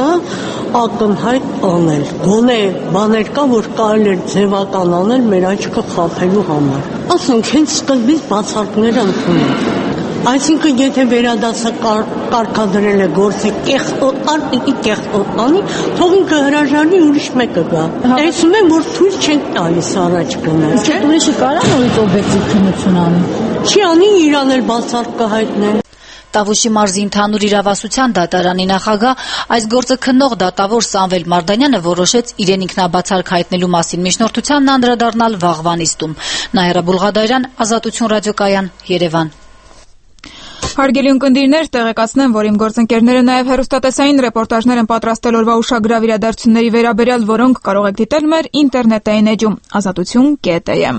ակնհայտ անել։ Գոնե բաներ կա, որ կարելի է ձևական անել մեր աչքը խափելու համար։ Ասենք հենց սկզբից բացարկներ ընդունել։ Այսինքն եթե վերադասը կարգադրել է գործը կեղտոտան, պիտի կեղտոտանի, թող ինքը հրաժարվի ուրիշ մեկը գա։ Տեսնում եմ, որ թույլ չենք տալիս առաջ գնալ։ Իսկ այդ ուրիշը կարա նորից օբյեկտիվ քննություն անի։ Չի անի, իրան էլ բացառք կհայտնել։ Տավուշի մարզի ընդհանուր իրավասության դատարանի նախագահ, այս գործը քննող դատավոր Սամվել Մարդանյանը որոշեց իրեն ինքնաբացարկ հայտնելու մասին միջնորդությանն անդրադառնալ վաղվա նիստում։ Նաիրա Բուլղադարյան, Ազատություն ռադիոկայան, Երևան։ Հարգելի ունկնդիրներ, տեղեկացնեմ, որ իմ գործընկերները նաև հեռուստատեսային ռեպորտաժներ են պատրաստել օրվա ուշագրավ իրադարձությունների վերաբերյալ, որոնք կարող եք դիտել մեր ինտերնետային էջում azatutun.am։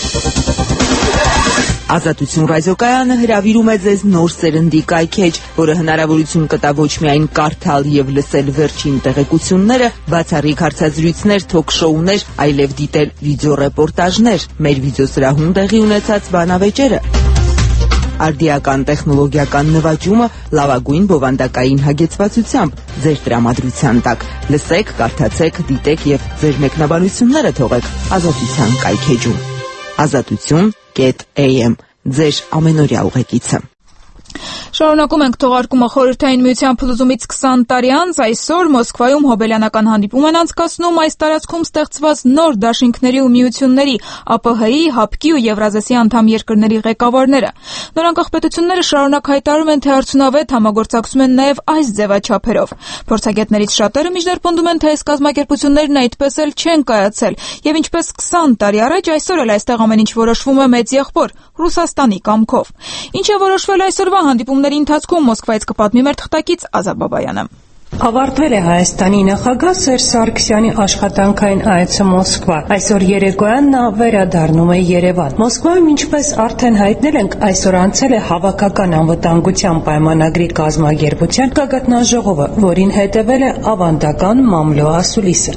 Ազատություն ռադիոկայանը հրավիրում է ձեզ նոր սերնդի կայքեջ, որը հնարավորություն կտա ոչ միայն կարդալ եւ լսել վերջին տեղեկությունները, բացառիկ հարցազրույցներ, թոք-շոուներ, այլև դիտել վիդեոռեպորտաժներ, մեր վիդեոսրահում տեղի ունեցած բանավեճերը, արդիական տեխնոլոգիական նվաճումը լավագույն բովանդակային հագեցվածությամբ ձեր տրամադրության տակ։ Լսեք, կարդացեք, դիտեք եւ ձեր մեկնաբանությունները թողեք Ազատության կայքեջում։ Azatutun.am ձեր ամենօրյա ուղեկիցը։ Շարունակում ենք թողարկումը Խորհրդային Միության փլուզումից 20 տարի անց այսօր Մոսկվայում հոբելյանական հանդիպում են անցկացնում այս տարածքում ստեղծված նոր դաշինքների ու միությունների ԱՊՀ-ի, ՀԱՊԿ-ի ու Եվրազիասի անդամ երկրների ղեկավարները։ Նորանկախ պետությունները շարունակ հայտարարում են, թե արդյունավետ համագործակցում են նաև այս ձևաչափերով։ Փորձագետներից շատերը մինչդեռ պնդում են, թե այս կազմակերպություններն այդպես էլ չեն կայացել, եւ ինչպես 20 տարի առաջ այսօր էլ այստեղ ամեն ինչ որոշվում է մեծ եղբոր Ռուսաստանի կամքով։ Ինչ է որոշվել այսօրվա հանդիպումների ընթացքում Մոսկվայից կպատմի մեր թղթակից Ազատ Բաբայանը։ Ավարտվել է Հայաստանի նախագահ Սերժ Սարգսյանի աշխատանքային այցը Մոսկվա։ Այսօր երեկոյան նա վերադառնում է Երևան։ Մոսկվայում, ինչպես արդեն հայտնել ենք, այսօր անցել է Հավաքական անվտանգության պայմանագրի կազմակերպության գագաթնաժողովը, որին հետևել է ավանդական մամլո ասուլիսը։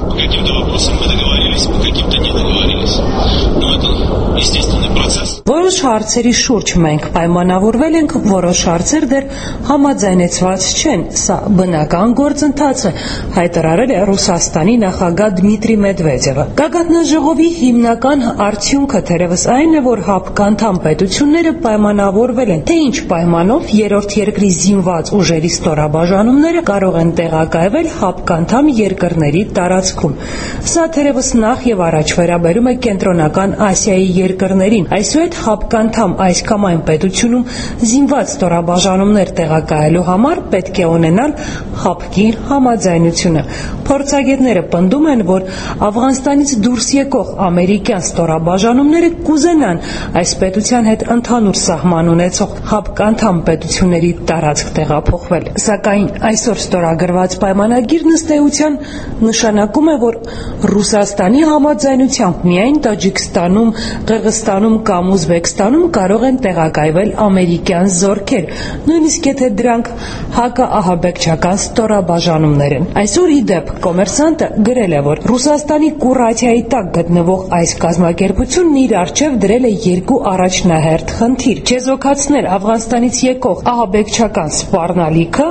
Որոշ հարցերի շուրջ մենք պայմանավորվել ենք, որոշ հարցեր դեռ համաձայնեցված չեն։ Սա բնական գործընթաց է, հայտարարել է Ռուսաստանի նախագահ Դմիտրի Մեդվեդևը։ Գագաթնաժողովի հիմնական արդյունքը թերևս այն է, որ ՀԱՊԿ անդամ պետությունները պայմանավորվել են, թե ինչ պայմանով երրորդ երկրի զինված ուժերի ստորաբաժանումները կարող են տեղակայվել ՀԱՊԿ անդամ երկրների տարածքում։ Սա թերևս նախ եւ առաջ վերաբերում է Կենտրոնական Ասիայի երկրներին։ Այսուհետ ՀԱՊԿ անդամ այս կամ այն պետությունում զինված ստորաբաժանումներ տեղակայելու համար պետք է ունենալ ՀԱՊԿ-ի համաձայնությունը։ Փորձագետները պնդում են, որ Աֆղանստանից դուրս եկող ամերիկյան ստորաբաժանումները կուզենան այս պետության հետ ընդհանուր սահման ունեցող ՀԱՊԿ անդամ պետությունների տարածք տեղափոխվել։ Սակայն այսօր ստորագրված պայմանագիրն ըստ էության նշանակում է, որ Ռուսաստանի համաձայնությամբ միայն Տաջիկստանում, Ղրղստանում կամ Ուզբեկստանում կարող են տեղակայվել ամերիկյան զորքեր, նույնիսկ եթե դրանք հակաահաբեկչական ստորաբաժանումներ են։ Այսօր ի դեպ Կոմերսանտը գրել է, որ Ռուսաստանի կուրատիայի տակ գտնվող այս կազմակերպությունն իր առջև դրել է երկու առաջնահերթ խնդիր՝ չեզոքացնել Աֆղանստանից եկող ահաբեկչական սպառնալիքը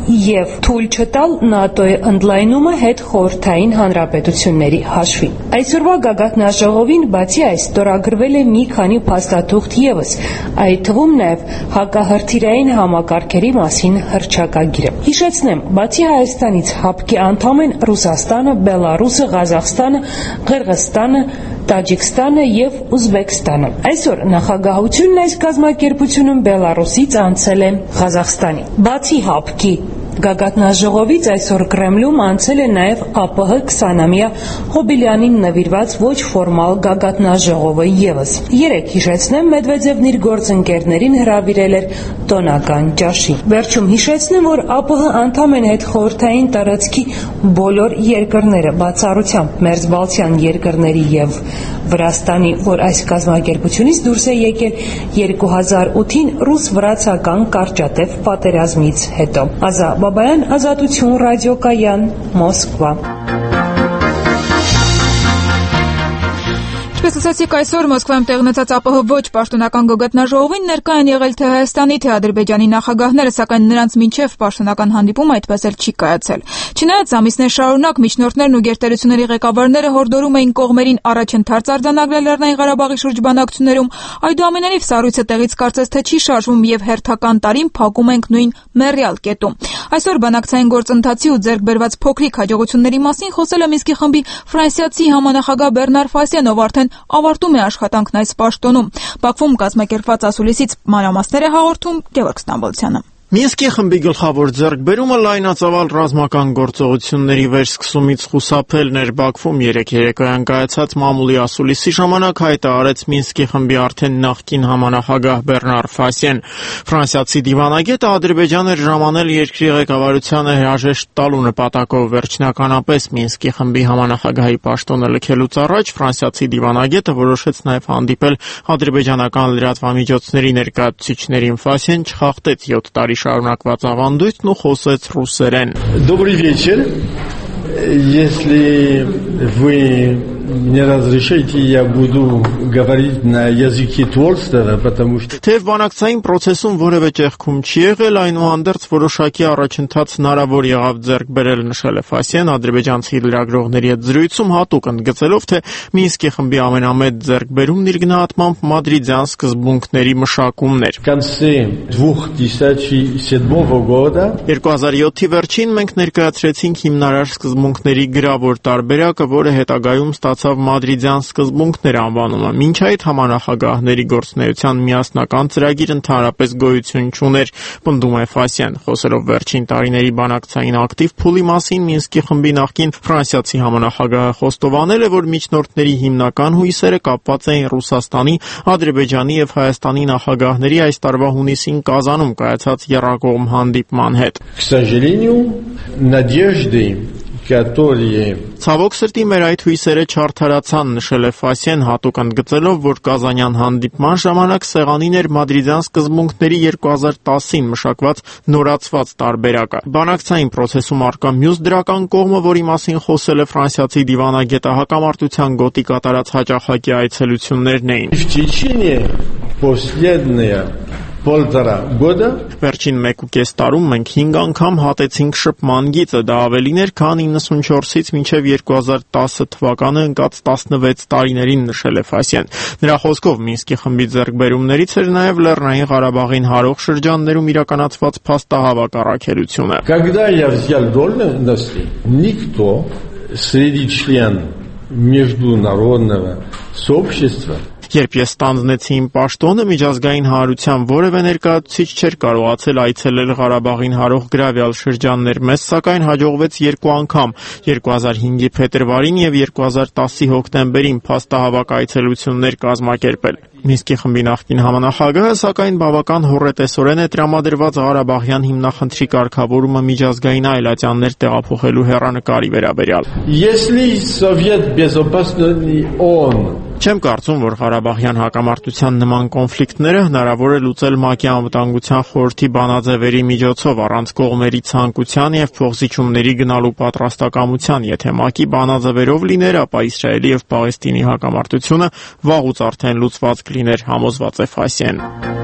եւ թույլ չտալ ՆԱՏՕ-ի ընդլայնումը հետ խորհրդային հանրապետությունների հաշվին։ Այսօրվա գագաթնաժողովին բացի այս ստորագրվել է մի քանի փաստաթուղթ եւս, այդ թվում նաեւ հակահրթիռային համակարգերի մասին հռչակագիրը։ Հիշեցնեմ, բացի Հայաստանից ՀԱՊԿ-ի անդամ են Ռուսաստանը, Բելարուսը, Ղազախստանը, Ղրղստանը, Տաջիկստանը եւ Ուզբեկստանը։ Այսօր նախագահությունն այս կազմակերպությունում Բելարուսից անցել է Ղազախստանի։ Բացի ՀԱՊԿ-ի գագաթնաժողովից այսօր Կրեմլում անցել է նաև ԱՊՀ 20-ամյա Հոբելյանին նվիրված ոչ ֆորմալ գագաթնաժողովը եւս։ Երեկ հիշեցնեմ, Մեդվեդևն իր գործընկերներին հրավիրել էր տոնական ճաշի։ Վերջում հիշեցնեմ, որ ԱՊՀ անդամ են հետ խորհրդային տարածքի բոլոր երկրները, բացառությամբ Մերձբալթյան երկրների եւ Վրաստանի, որ այս կազմակերպությունից դուրս է եկել 2008-ին ռուս-վրացական կարճատև պատերազմից հետո։ Ազատ Բաբայան, Ազատություն ռադիոկայան, Մոսկվա։ Ինչպես ասացիք, այսօր Մոսկվայում տեղ ունեցած ԱՊՀ ոչ պաշտոնական գոգատնաժողովին ներկա են եղել թե Հայաստանի, թե Ադրբեջանի նախագահները, սակայն նրանց մինչև պաշտոնական հանդիպում այդպես էլ չի կայացել։ Չնայած ամիսներ շարունակ միջնորդներն ու գերտերությունների ղեկավարները հորդորում էին կողմերին առաջընթաց արձանագրել Լեռնային Ղարաբաղի շուրջ բանակցություններում, այդուամենայնիվ սառույցը տեղից կարծես թե չի շարժվում եւ հերթական տարին փակում ենք նույն մեռյալ կետում։ Այսօր բանակցային գործընթացի ու ձեռք բերված փոքրիկ հաջողությունների մասին խոսել է Մինսկի խմբի ֆրանսիացի համանախագահ Բեռնար Ֆասիեն, ով արդեն ավարտում է աշխատանքն այս պաշտոնում։ Բաքվում կազմակերպված ասուլիսից մանրամասներ է հաղորդում Գևորգ Ստամբոլցյանը։ Մինսկի խմբի գլխավոր ձեռքբերումը լայնածավալ ռազմական գործողությունների վերսկսումից խուսափելն էր։ Բաքվում երեկ երեկոյան կայացած մամուլի ասուլիսի ժամանակ հայտը արեց Մինսկի խմբի արդեն նախկին համանախագահ Բեռնար Ֆասիեն։ Ֆրանսիացի դիվանագետը Ադրբեջան էր ժամանել երկրի ղեկավարությանը հրաժեշտ տալու նպատակով։ Վերջնականապես Մինսկի խմբի համանախագահի պաշտոնը լքելուց առաջ ֆրանսիացի դիվանագետը որոշեց նաև հանդիպել ադրբեջանական լրատվամիջոցների ներկայացուցիչներին։ Ֆասիեն չխախտեց 7 տարի շարունակված ավանդույթն ու խոսեց ռուսերեն։ Добрый вечер. Если вы не разрешите, я буду говорить на языке творчества, потому что Թեև բանակցային process-ում որևէ ճեղքում չի եղել, այնուհանդերձ որոշակի առաջընթաց հնարավոր եղավ ձեռք բերել, նշել է Ֆասիեն ադրբեջանցի լրագրողների հետ зрույցում, հատուկ ընդգծելով, թե Մինսկի խմբի ամենամեծ ձեռքբերումն իր գնահատմամբ մադրիդյան սկզբունքների մշակումն էր։ В конце 2007 года 2007-ի վերջին մենք ներկայացրեցինք հիմնարար սկզբունքների գրավոր տարբերակը, որը հետագայում ստացավ մադրիդյան սկզբունքներ անվանումը։ Մինչ այդ համանախագահների գործունեության միասնական ծրագիր ընդհանրապես գոյություն չուներ, պնդում է Ֆասիան, խոսելով վերջին տարիների բանակցային ակտիվ փուլի մասին Մինսկի խմբի նախկին ֆրանսիացի համանախագահը խոստովանել է, որ միջնորդների հիմնական հույսերը կապված էին Ռուսաստանի, Ադրբեջանի եւ Հայաստանի նախագահների այս տարվա հունիսին Կազանում կայացած եռակողմ հանդիպման հետ։ К сожалению, надежды, которые Ցավոք սրտի մեր այդ հույսերը չարդարացան, նշել է Ֆասիեն, հատուկ ընդգծելով, որ Կազանյան հանդիպման ժամանակ սեղանին էր մադրիդյան սկզբունքների 2010-ին մշակված նորացված տարբերակը։ Բանակցային process-ում արկա մյուս դրական կողմը, որի մասին խոսել է ֆրանսիացի դիվանագետը, հակամարտության գոտի կատարած հաճախակի այցելություններն էին։ В течение последнего полтора года Վերջին 1.5 տարում մենք 5 անգամ հատեցինք շփման գիծը, դա ավելին էր, քան 94-ից մինչև 2010 թվականը ընկած 16 տարիներին, նշել է Ֆասիեն։ Նրա խոսքով Մինսկի խմբի ձեռքբերումներից էր նաև Լեռնային Ղարաբաղին հարող շրջաններում իրականացված փաստահավաք առաքելությունը։ Когда я взял должности, никто среди членов международного сообщества Երբ ես ստանձնեցի իմ պաշտոնը, միջազգային հանրության որևէ ներկայացուցիչ չէր կարողացել այցելել Ղարաբաղին հարող գրավյալ շրջաններ։ Մեզ սակայն հաջողվեց 2 անգամ՝ 2005-ի փետրվարին եւ 2010-ի հոկտեմբերին փաստահավաք այցելություններ կազմակերպել։ Մինսկի խմբի նախկին համանախագահը սակայն բավական հոռետեսորեն է տրամադրված Ղարաբաղյան հիմնախնդրի կարգավորումը միջազգային այլատյաններ տեղափոխելու հեռանկարի վերաբերյալ։ Если Совет Безопасности ООН Չեմ կարծում, որ Ղարաբաղյան հակամարտության նման կոնֆլիկտները հնարավոր է լուծել ՄԱԿ-ի անվտանգության խորհրդի բանաձևերի միջոցով առանց կողմերի ցանկության եւ փոխզիջումների գնալու պատրաստակամության։ Եթե ՄԱԿ-ի բանաձևերով լիներ, ապա Իսրայելի եւ Պաղեստինի հակամարտությունը վաղուց արդեն լուծված կլիներ, համոզված է Ֆասիեն։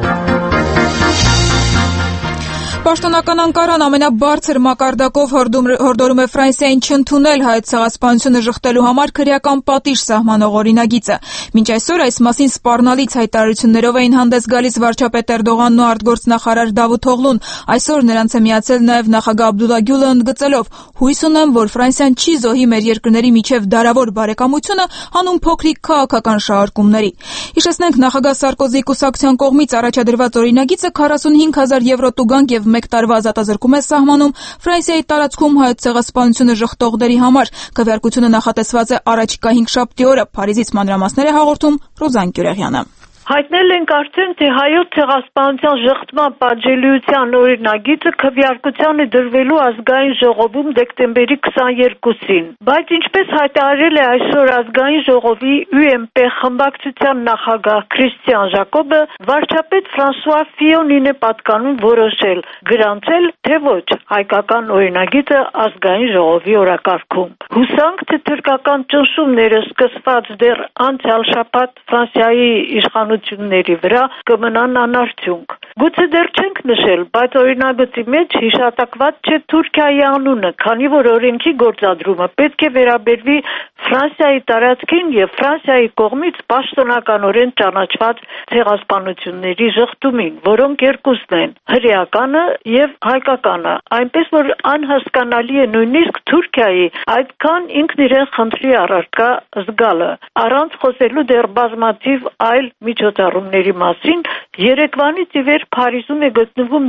Պաշտոնական Անկարան ամենաբարձր մակարդակով հորդորում է Ֆրանսիային չընդունել հայոց ցեղասպանությունը ժխտելու համար քրեական պատիժ սահմանող օրինագիծը։ Մինչ այսօր այս մասին սպառնալից հայտարարություններով էին հանդես գալիս վարչապետ Էրդողանն ու արտգործնախարար Դավութ Օղլուն։ Այսօր նրանց է միացել նաև նախագահ Աբդուլլա Գյուլը, ընդգծելով. հույս ունեմ, որ Ֆրանսիան չի զոհի մեր երկրների միջև դարավոր բարեկամությունը հանուն փոքրիկ քաղաքական շահարկումների։ Հիշեցնենք, նախագահ Սարկոզիի կուսակցության կողմից առաջադրված օրինագիծը 45,000 եվրո տուգանք եւ 1 տարվա ազատազրկում է սահմանում Ֆրանսիայի տարածքում հայոց ցեղասպանությունը ժխտողների համար։ Քվեարկությունը նախատեսված է առաջիկա 5 շաբթի օրը։ Փարիզից մանրամասներ է հաղորդում Ռոզան Գյուրեղյանը։ Հայտնել ենք արդեն, թե հայոց ցեղասպանության ժխտման պատժելիության օրինագիծը քվեարկության է դրվելու ազգային ժողովում դեկտեմբերի 22-ին։ Բայց ինչպես հայտարարել է այսօր ազգային ժողովի UMP խմբակցության նախագահ Քրիստիան Ժակոբը, վարչապետ Ֆրանսուଆ Ֆիոնին է պատկանում որոշել գրանցել, թե ոչ հայկական օրինագիծը ազգային ժողովի օրակարգում։ Հուսանք, թե թուրքական ճնշումները սկսված դեռ անցյալ շաբաթ Ֆրանսիայի իշխանությունների վրա կմնան անարդյունք։ Գուցե դեռ չենք նշել, բայց օրինագծի մեջ հիշատակված չէ Թուրքիայի անունը, քանի որ օրենքի գործադրումը պետք է վերաբերվի Ֆրանսիայի տարածքին եւ Ֆրանսիայի կողմից պաշտոնականորեն ճանաչված ցեղասպանությունների ժխտումին, որոնք երկուսն են՝ հրեականը եւ հայկականը, այնպես որ անհասկանալի է նույնիսկ Թուրքիայի այդքան ինքն իրեն խնդրի առարկա զգալը։ Առանց խոսելու դեռ բազմաթիվ այլ միջոցառումների մասին, երեկվանից ի վեր Փարիզում է գտնվում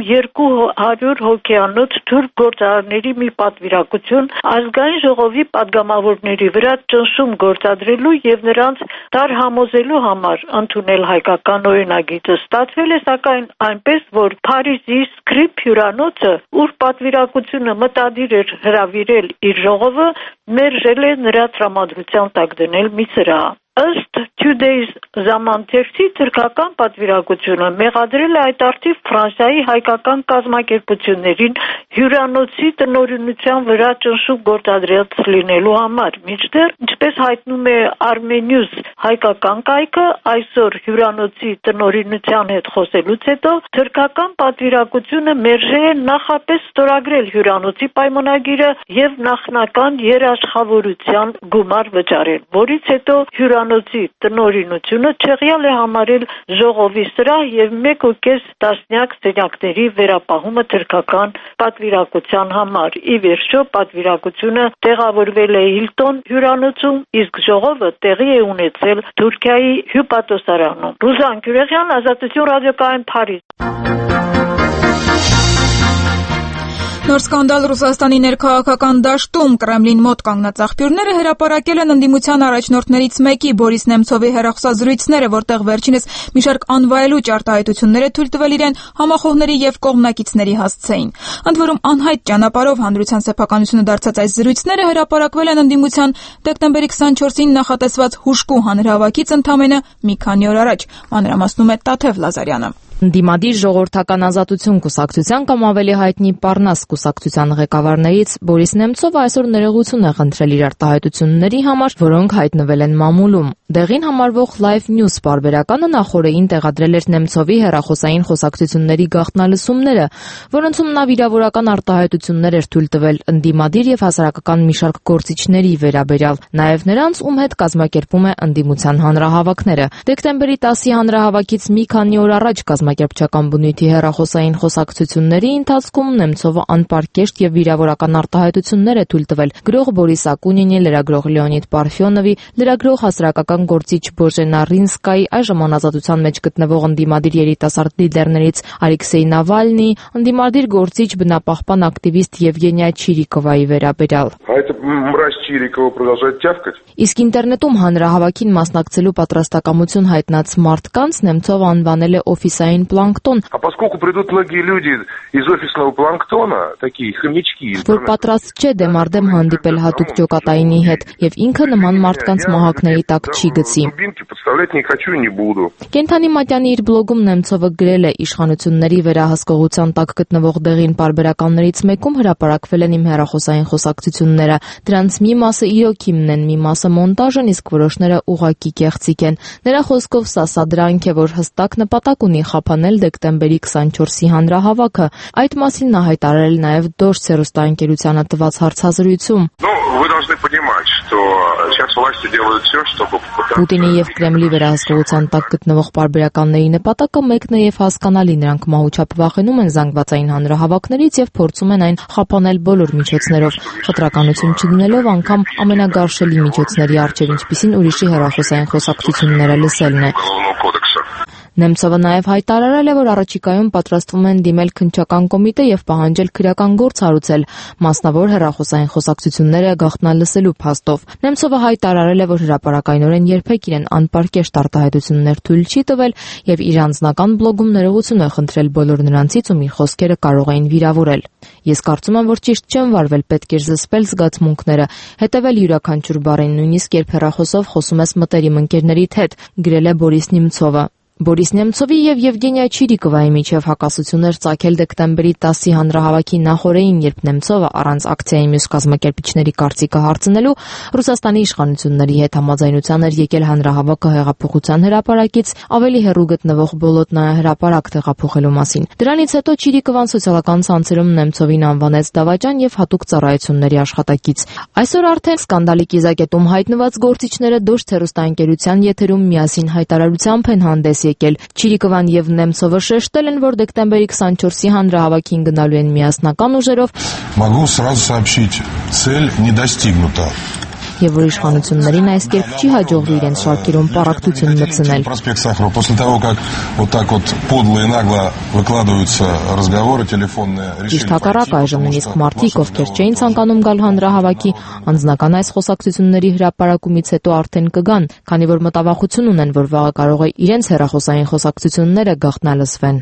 200 հոգեանոց թուրք գործարարների մի պատվիրակություն ազգային ժողովի падգամավորների վրա ճնշում գործադրելու եւ նրանց տարհամոզելու համար ընդունել հայկական օրինագիծը։ Ստացվել է սակայն այնպես, որ Փարիզի Սկրիփ հյուրանոցը, ուր պատվիրակությունը մտադիր էր հրավիրել իր ժողովը, մերժել է նրա տրամադրության տակ դնել մի սրահ։ Ըստ Today's ժամանցի թուրքական պատվիրակությունը մեղադրել է այդ արդիվ Ֆրանսիայի հայկական կազմակերպություններին հյուրանոցի տնօրինության վրա ճնշում գործադրած լինելու համար։ Մինչդեռ, ինչպես հայտնում է Armenius հայկական կայքը, այսօր հյուրանոցի տնօրինության հետ խոսելուց հետո թուրքական պատվիրակությունը մերժել է նախապես ստորագրել հյուրանոցի պայմանագիրը եւ նախնական երաշխավորության գումար վճարել, որից հետո հյուրանոցի տնօրինությունը չեղյալ է համարել ժողովի սրահ եւ 1.5 տասնյակ սենյակների վերապահումը թուրքական պատվիրակության համար։ Ի վերջո պատվիրակությունը տեղավորվել է Հիլտոն հյուրանոցում, իսկ ժողովը տեղի է ունեցել Թուրքիայի հյուպատոսարանում։ Ռուզան Գյուրեղյան, Ազատություն ռադիոկայան, Փարիզ։ Նոր սկանդալ Ռուսաստանի ներքաղաքական դաշտում Կրեմլին մոտ կանգնած աղբյուրները հրապարակել են ընդդիմության առաջնորդներից մեկի Բորիս Նեմցովի հեռախոսազրույցները, որտեղ վերջինս մի շարք անվայելուչ արտահայտություններ է թույլ տվել իրեն համախոհների եւ կողմնակիցների հասցեին։ Ընդ որում անհայտ ճանապարհով հանրության սեփականությունը դարձած այս զրույցները հրապարակվել են ընդդիմության դեկտեմբերի 24-ին նախատեսված հուժկու հանրահավաքից ընդամենը մի քանի օր առաջ, մանրամասնում է Տաթև Լազարյանը։ Ընդդիմադիր ժողովրդական ազատություն կուսակցության կամ ավելի հայտնի Պառնաս կուսակցության ղեկավարներից Բորիս Նեմցովը այսօր ներողություն է խնդրել իր արտահայտությունների համար, որոնք հայտնվել են մամուլում։ Դեղին համարվող Live News պարբերականը նախորդին տեղադրել էր Նեմցովի հեռախոսային խոսակցությունների գաղտնալսումները, որոնցում նա վիրավորական արտահայտություններ էր թույլ տվել ընդդիմադիր եւ հասարակական մի շարք գործիչների վերաբերյալ, նաեւ նրանց, ում հետ կազմակերպում է ընդդիմության հանրահավաքները։ Դեկտեմբերի 10-ի հանրահավաքից մի քանի օր առաջ կազմակերպչական բնույթի հեռախոսային խոսակցությունների ընթացքում Նեմցովը անպարկեշտ եւ վիրավորական արտահայտություններ է թույլ տվել գրող Բորիս Ակունինի, լրագրող Լեոնիդ Պարֆյոնովի, լրագրող հասարակական գործիչ Բոժենա Ռինսկայի, այժմ անազատության մեջ գտնվող ընդդիմադիր երիտասարդ լիդերներից Ալեքսեյ Նավալնի, ընդդիմադիր գործիչ բնապահպան ակտիվիստ Եվգենիա Չիրիկովայի վերաբերյալ։ Իսկ ինտերնետում հանրահավաքին մասնակցելու պատրաստակամություն հայտնած մարդկանց Նեմցովը անվանել է օֆիսային պլանկտոն, որ պատրաստ չէ դեմարդեմ հանդիպել հատուկ ջոկատայինի հետ եւ ինքը նման մարդկանց մահակների տակ չի գցի։ Կենթանի Մատյանի իր բլոգում Նեմցովը գրել է. իշխանությունների վերահսկողության տակ գտնվող դեղին պարբերականներից մեկում հրապարակվել են իմ հեռախոսային խոսակցությունները։ Դրանց մի մասը իրոք իմն են, մի մասը մոնտաժ են, իսկ որոշները ուղղակի կեղծիք են։ Նրա խոսքով սա սադրանք է, որ հստակ նպատակ ունի խափանել դեկտեմբերի 24-ի հանրահավաքը։ Այդ մասին նա հայտարարել նաև Դոշ հեռուստաընկերությանը տված հարցազրույցում։ Պուտինի եւ Կրեմլի վերահսկողության տակ գտնվող պարբերականների նպատակը մեկն է եւ հասկանալի, նրանք մահուչապ վախենում են զանգվածային հանրահավաքներից եւ փորձում են այն խափանել բոլոր միջոցներով, խտրականություն չդնելով անգամ ամենագարշելի միջոցների առջև, ինչպիսին ուրիշի հեռախոսային խոսակցությունները լսելն է։ Նեմցովը նաև հայտարարել է, որ առաջիկայում պատրաստվում են դիմել քննչական կոմիտե եւ պահանջել քրեական գործ հարուցել, մասնավոր հեռախոսային խոսակցությունները գաղտնալսելու փաստով։ Նեմցովը հայտարարել է, որ հրապարակայնորեն երբեք իրեն անպարկեշտ արտահայտություններ թույլ չի տվել եւ իր անձնական բլոգում ներողություն է խնդրել բոլոր նրանցից, ում իր խոսքերը կարող էին վիրավորել։ Ես կարծում եմ, որ ճիշտ չեմ վարվել, պետք էր զսպել զգացմունքները, հետևել յուրաքանչյուր բառին, նույնիսկ երբ հեռախոսով խոսում ես մտերիմ ընկերներիդ հետ, գրել է Բորիս Նեմցովը։ Բորիս Նեմցովի եւ Եվգենիա Չիրիկովայի միջև հակասություններ ծագել դեկտեմբերի 10-ի հանրահավաքի նախօրեին, երբ Նեմցովը առանց ակցիայի մյուս կազմակերպիչների կարծիքը հարցնելու Ռուսաստանի իշխանությունների հետ համաձայնության էր եկել հանրահավաքը հեղափոխության հրապարակից ավելի հեռու գտնվող Բոլոտնայա հրապարակ տեղափոխելու մասին։ Դրանից հետո Չիրիկովան սոցիալական ցանցերում Նեմցովին անվանեց դավաճան եւ հատուկ ծառայությունների աշխատակից։ Այսօր արդեն սկանդալի կիզակետում հայտնված գործիչները Դոշտ հեռուստաընկերության եթերում միասին հայտարարությամբ են հանդես եկել։ Չիրիկովան եւ Նեմցովը շեշտել են, որ դեկտեմբերի 24-ի հանրահավաքին գնալու են միասնական ուժերով։ Могу сразу сообщить, цель не достигнута. Եվ որ իշխանություններին այս կերպ չի հաջողվի իրենց շարքերում պառակտություն մտցնել։ Проспект Сахарова, после того, как вот так вот подло и нагло выкладываются разговоры телефонные. Ճիշտ հակառակ այժմ նույնիսկ մարդիկ, ովքեր չէին ցանկանում գալ հանրահավաքի, անձնական այս խոսակցությունների հրապարակումից հետո արդեն կգան, քանի որ մտավախություն ունեն, որ վաղը կարող է իրենց հեռախոսային խոսակցությունները գաղտնալսվեն։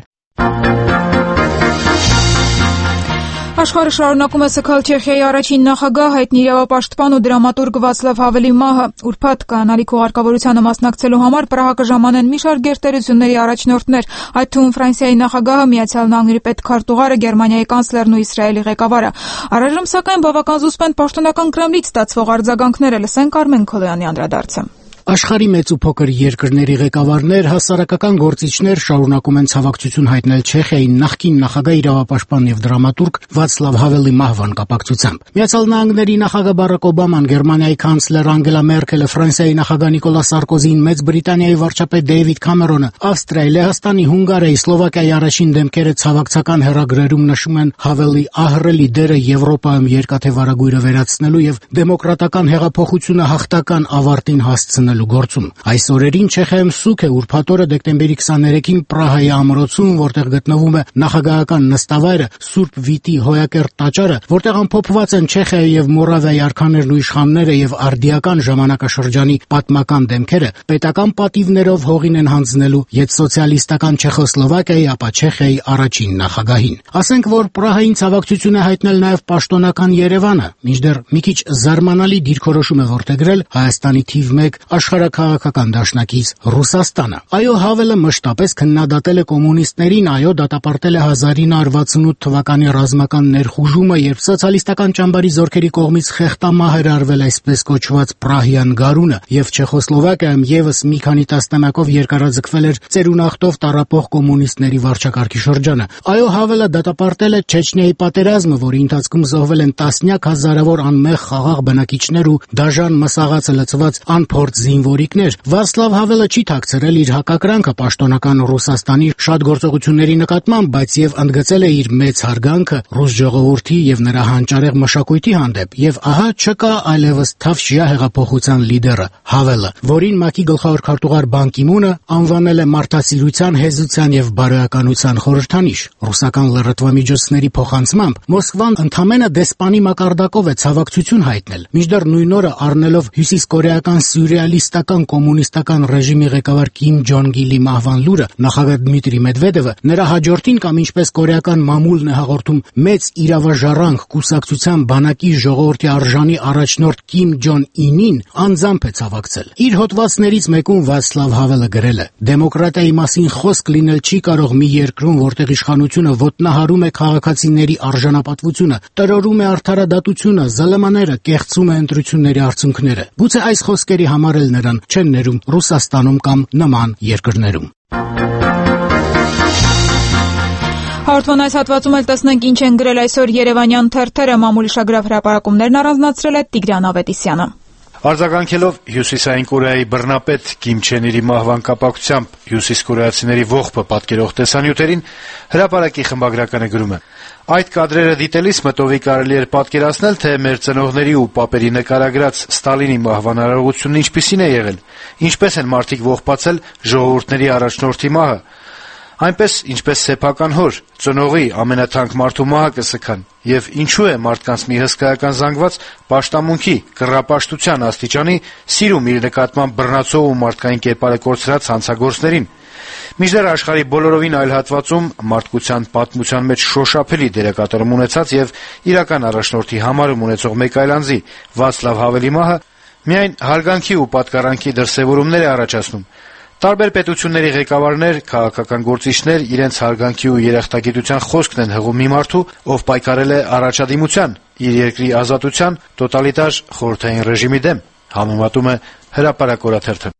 Աշխարհը շարունակում է սգալ Չեխիայի առաջին նախագահ, հայտնի իրավապաշտպան ու դրամատուրգ Վացլավ Հավելի մահը։ Ուրբաթ կանալի քողարկավորությանը մասնակցելու համար Պրահա կժամանեն մի շարք գերտերությունների առաջնորդներ, այդ թվում Ֆրանսիայի նախագահը, Միացյալ Նահանգների պետքարտուղարը, Գերմանիայի կանցլերն ու Իսրայելի ղեկավարը։ Առայժմ սակայն բավական զուսպ են պաշտոնական Կրեմլից ստացվող արձագանքները։ Լսենք Արմեն Քոլոյանի անդրադարձը։ Աշխարհի մեծ ու փոքր երկրների ղեկավարներ, հասարակական գործիչներ շարունակում են ցավակցություն հայտնել Չեխիայի նախկին նախագահ իրավապաշտպան եւ դրամատուրգ Վացլավ Հավելի մահվան կապակցությամբ։ Միացյալ Նահանգների նախագահ Բարակ Օբաման, Գերմանիայի կանցլեր Անգելա Մերկելը, Ֆրանսիայի նախագահ Նիկոլա Սարկոզին, Մեծ Բրիտանիայի վարչապետ Դեյվիդ Քամերոնը, Ավստրիայի, Լեհաստանի, Հունգարիայի, Սլովակիայի առաջին դեմքերը ցավակցական հեռագրերում նշում են Հավելի ահռելի դերը Եվրոպայում երկաթե վարագույրը վերացնելու եւ դեմոկրատական հեղափոխությունը հաղթական ավարտին հասցնելու գործում։ Այս օրերին Չեխիայում սուք է ուրբաթ օրը դեկտեմբերի 23-ին Պրահայի ամրոցում, որտեղ գտնվում է նախագահական նստավայրը Սուրբ Վիտի հոյակերտ տաճարը, որտեղ ամփոփված են Չեխիայի եւ Մորավիայի արքաներն ու իշխանները եւ արդիական ժամանակաշրջանի պատմական դեմքերը, պետական պատիվներով հողին են հանձնելու յետսոցիալիստական Չեխոսլովակիայի, ապա Չեխիայի առաջին նախագահին։ Ասենք, որ Պրահային ցավակցություն է հայտնել նաեւ պաշտոնական Երևանը, մինչդեռ մի քիչ զարմանալի դիրքորոշում է որդեգրել Հայաստանի թիվ 1 աշխարհաքաղաքական դաշնակից Ռուսաստանը։ Այո, Հավելը մշտապես քննադատել է կոմունիստներին, այո, դատապարտել է 1968 թվականի ռազմական ներխուժումը, երբ սոցիալիստական ճամբարի զորքերի կողմից խեղտամահ էր արվել այսպես կոչված Պրահյան գարունը, եւ Չեխոսլովակիայում եւս մի քանի տասնամյակով երկարաձգվել էր ծերունախտով տառապող կոմունիստների վարչակարգի շրջանը։ Այո, Հավելը դատապարտել է Չեչնիայի պատերազմը, որի ընթացքում զոհվել են տասնյակ հազարավոր անմեղ խաղաղ բնակիչներ ու դաժան մսաղացը լցված անփորձ զինվորիկներ։ Վացլավ Հավելը չի թաքցրել իր հակակրանքը պաշտոնական Ռուսաստանի շատ գործողությունների նկատմամբ, բայց եւ ընդգծել է իր մեծ հարգանքը ռուս ժողովրդի եւ նրա հանճարեղ մշակույթի հանդեպ։ Եվ ահա չկա այլևս թավշյա հեղափոխության լիդերը Հավելը, որին ՄԱԿ-ի գլխավոր քարտուղար Բան Կի Մունը անվանել է մարդասիրության, հեզության եւ բարոյականության խորհրդանիշ։ Ռուսական լրատվամիջոցների փոխանցմամբ Մոսկվան ընդամենը դեսպանի մակարդակով է ցավակցություն հայտնել, մինչդեռ նույն օրը առնելով հյուսիսկորեական սյուրռեալիստական կոմունիստական ռեժիմի ղեկավար Կիմ Ջոնգ Իլի մահվան լուրը, նախագահ Դմիտրի Մեդվեդևը նրա հաջորդին կամ ինչպես կորեական մամուլն է հաղորդում մեծ իրավաժառանգ կուսակցության բանակի ժողովրդի արժանի առաջնորդ Կիմ Ջոն Ինին անձամբ է ցավակցել։ Իր հոդվածներից մեկում Վացլավ Հավելը գրել է. «Դեմոկրատիայի մասին խոսք լինել չի կարող մի երկրում, որտեղ իշխանությունը ոտնահարում է քաղաքացիների արժանապատվությունը, տրորում է արդարադատությունը, ԶԼՄ-ները, կեղծում է ընտրությունների արդյունքները։ Գուցե այս խոսքերի համար էլ նրան չեն ներում Ռուսաստանում կամ նման երկրներում»։ Հաղորդման այս հատվածում էլ տեսնենք ինչ են գրել այսօր երևանյան թերթերը։ Մամուլի շագրավ հրապարակումներն առանձնացրել է Տիգրան Ավետիսյանը։ Արձագանքելով Հյուսիսային Կորեայի բռնապետ Կիմ Չեն Իրի մահվան կապակցությամբ հյուսիսկորեացիների ողբը պատկերող տեսանյութերին, հրապարակի խմբագրականը գրում է. «Այդ կադրերը դիտելիս մտովի կարելի էր պատկերացնել, թե մեր ծնողների ու պապերի նկարագրած Ստալինի մահվան արարողությունն ինչպիսին է եղել, ինչպես են մարդիկ ողբացել ժողովուրդների առաջնորդի մահը, այնպես ինչպես սեփական հոր, ծնողի ամենաթանկ մարդու մահը կսքան, եւ ինչու է մարդկանց մի հսկայական զանգված պաշտամունքի, կռապաշտության աստիճանի սիրում իր նկատմամբ բռնացող ու մարդկային կերպարը կորցրած հանցագործներին։ Մինչդեռ աշխարհի բոլորովին այլ հատվածում մարդկության պատմության մեջ շոշափելի դերակատարում ունեցած եւ իրական առաջնորդի համարում ունեցող մեկ այլ անձի՝ Վացլավ Հավելի մահը միայն հարգանքի ու պատկառանքի դրսեւորումներ է առաջացնում։ Տարբեր պետությունների ղեկավարներ, քաղաքական գործիչներ իրենց հարգանքի ու երախտագիտության խոսքն են հղում մի մարդու, ով պայքարել է առաջադիմության, իր երկրի ազատության, տոտալիտար խորհրդային ռեժիմի դեմ», համեմատում է Հրապարակ օրաթերթը։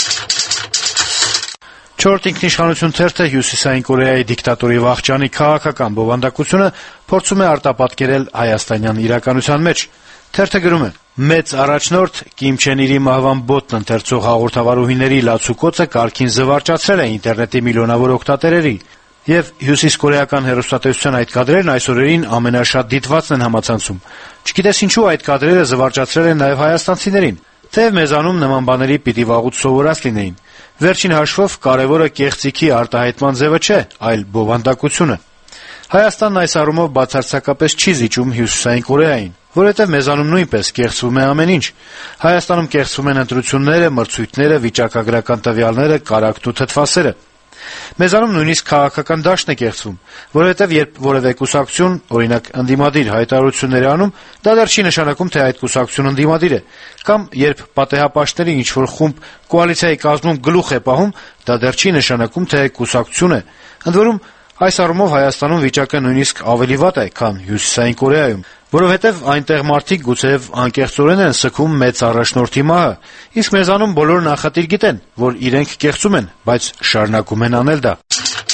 «Չորրորդ ինքնիշխանություն» թերթը Հյուսիսային Կորեայի դիկտատորի վախճանի քաղաքական բովանդակությունը փորձում է արտապատկերել հայաստանյան իրականության մեջ։ Թերթը գրում է. «Մեծ առաջնորդ Կիմ Չեն Իրի մահվան բոտն ընթերցող հաղորդավարուհիների լացուկոցը կարգին զվարճացրել է ինտերնետի միլիոնավոր օգտատերերի, եւ հյուսիսկորեական հեռուստատեսության այդ կադրերն այս օրերին ամենաշատ դիտվածն են համացանցում։ Չգիտես ինչու այդ կադրերը զվարճացրել են նաեւ հայաստանցիներին, թեև մեզանում նման բաների պիտի վաղուց սովորած լինեին։ Վերջին հաշվով կարեւորը կեղծիքի արտահայտման ձևը չէ, այլ բովանդակությունը։ Հայաստանն այս առումով բացարձակապես չի զիջում Հյուսիսային Կորեային, որովհետեւ մեզանում նույնպես կեղծվում է ամեն ինչ։ Հայաստանում կեղծվում են ընտրությունները, մրցույթները, վիճակագրական տվյալները, կարագն ու թթվասերը։ Մեզանում նույնիսկ քաղաքական դաշտն է կեղծվում, որովհետեւ երբ որևէ կուսակցություն, օրինակ ընդդիմադիր հայտարարություններ է անում, դա դեռ չի նշանակում, թե այդ կուսակցությունը ընդդիմադիր է, կամ երբ պատեհապաշտների ինչ-որ խումբ կոալիցիայի կազմում գլուխ է պահում, դա դեռ չի նշանակում, թե կուսակցություն է։ Ընդ որում, այս առումով Հայաստանում վիճակը նույնիսկ ավելի վատ է, քան Հյուսիսային Կորեայում, որովհետեւ այնտեղ մարդիկ գուցեև անկեղծորեն են սգում մեծ առաջնորդի մահը, իսկ մեզանում բոլորը նախատիր գիտեն, որ իրենք կեղծում են, բայց շարունակում են անել դա»։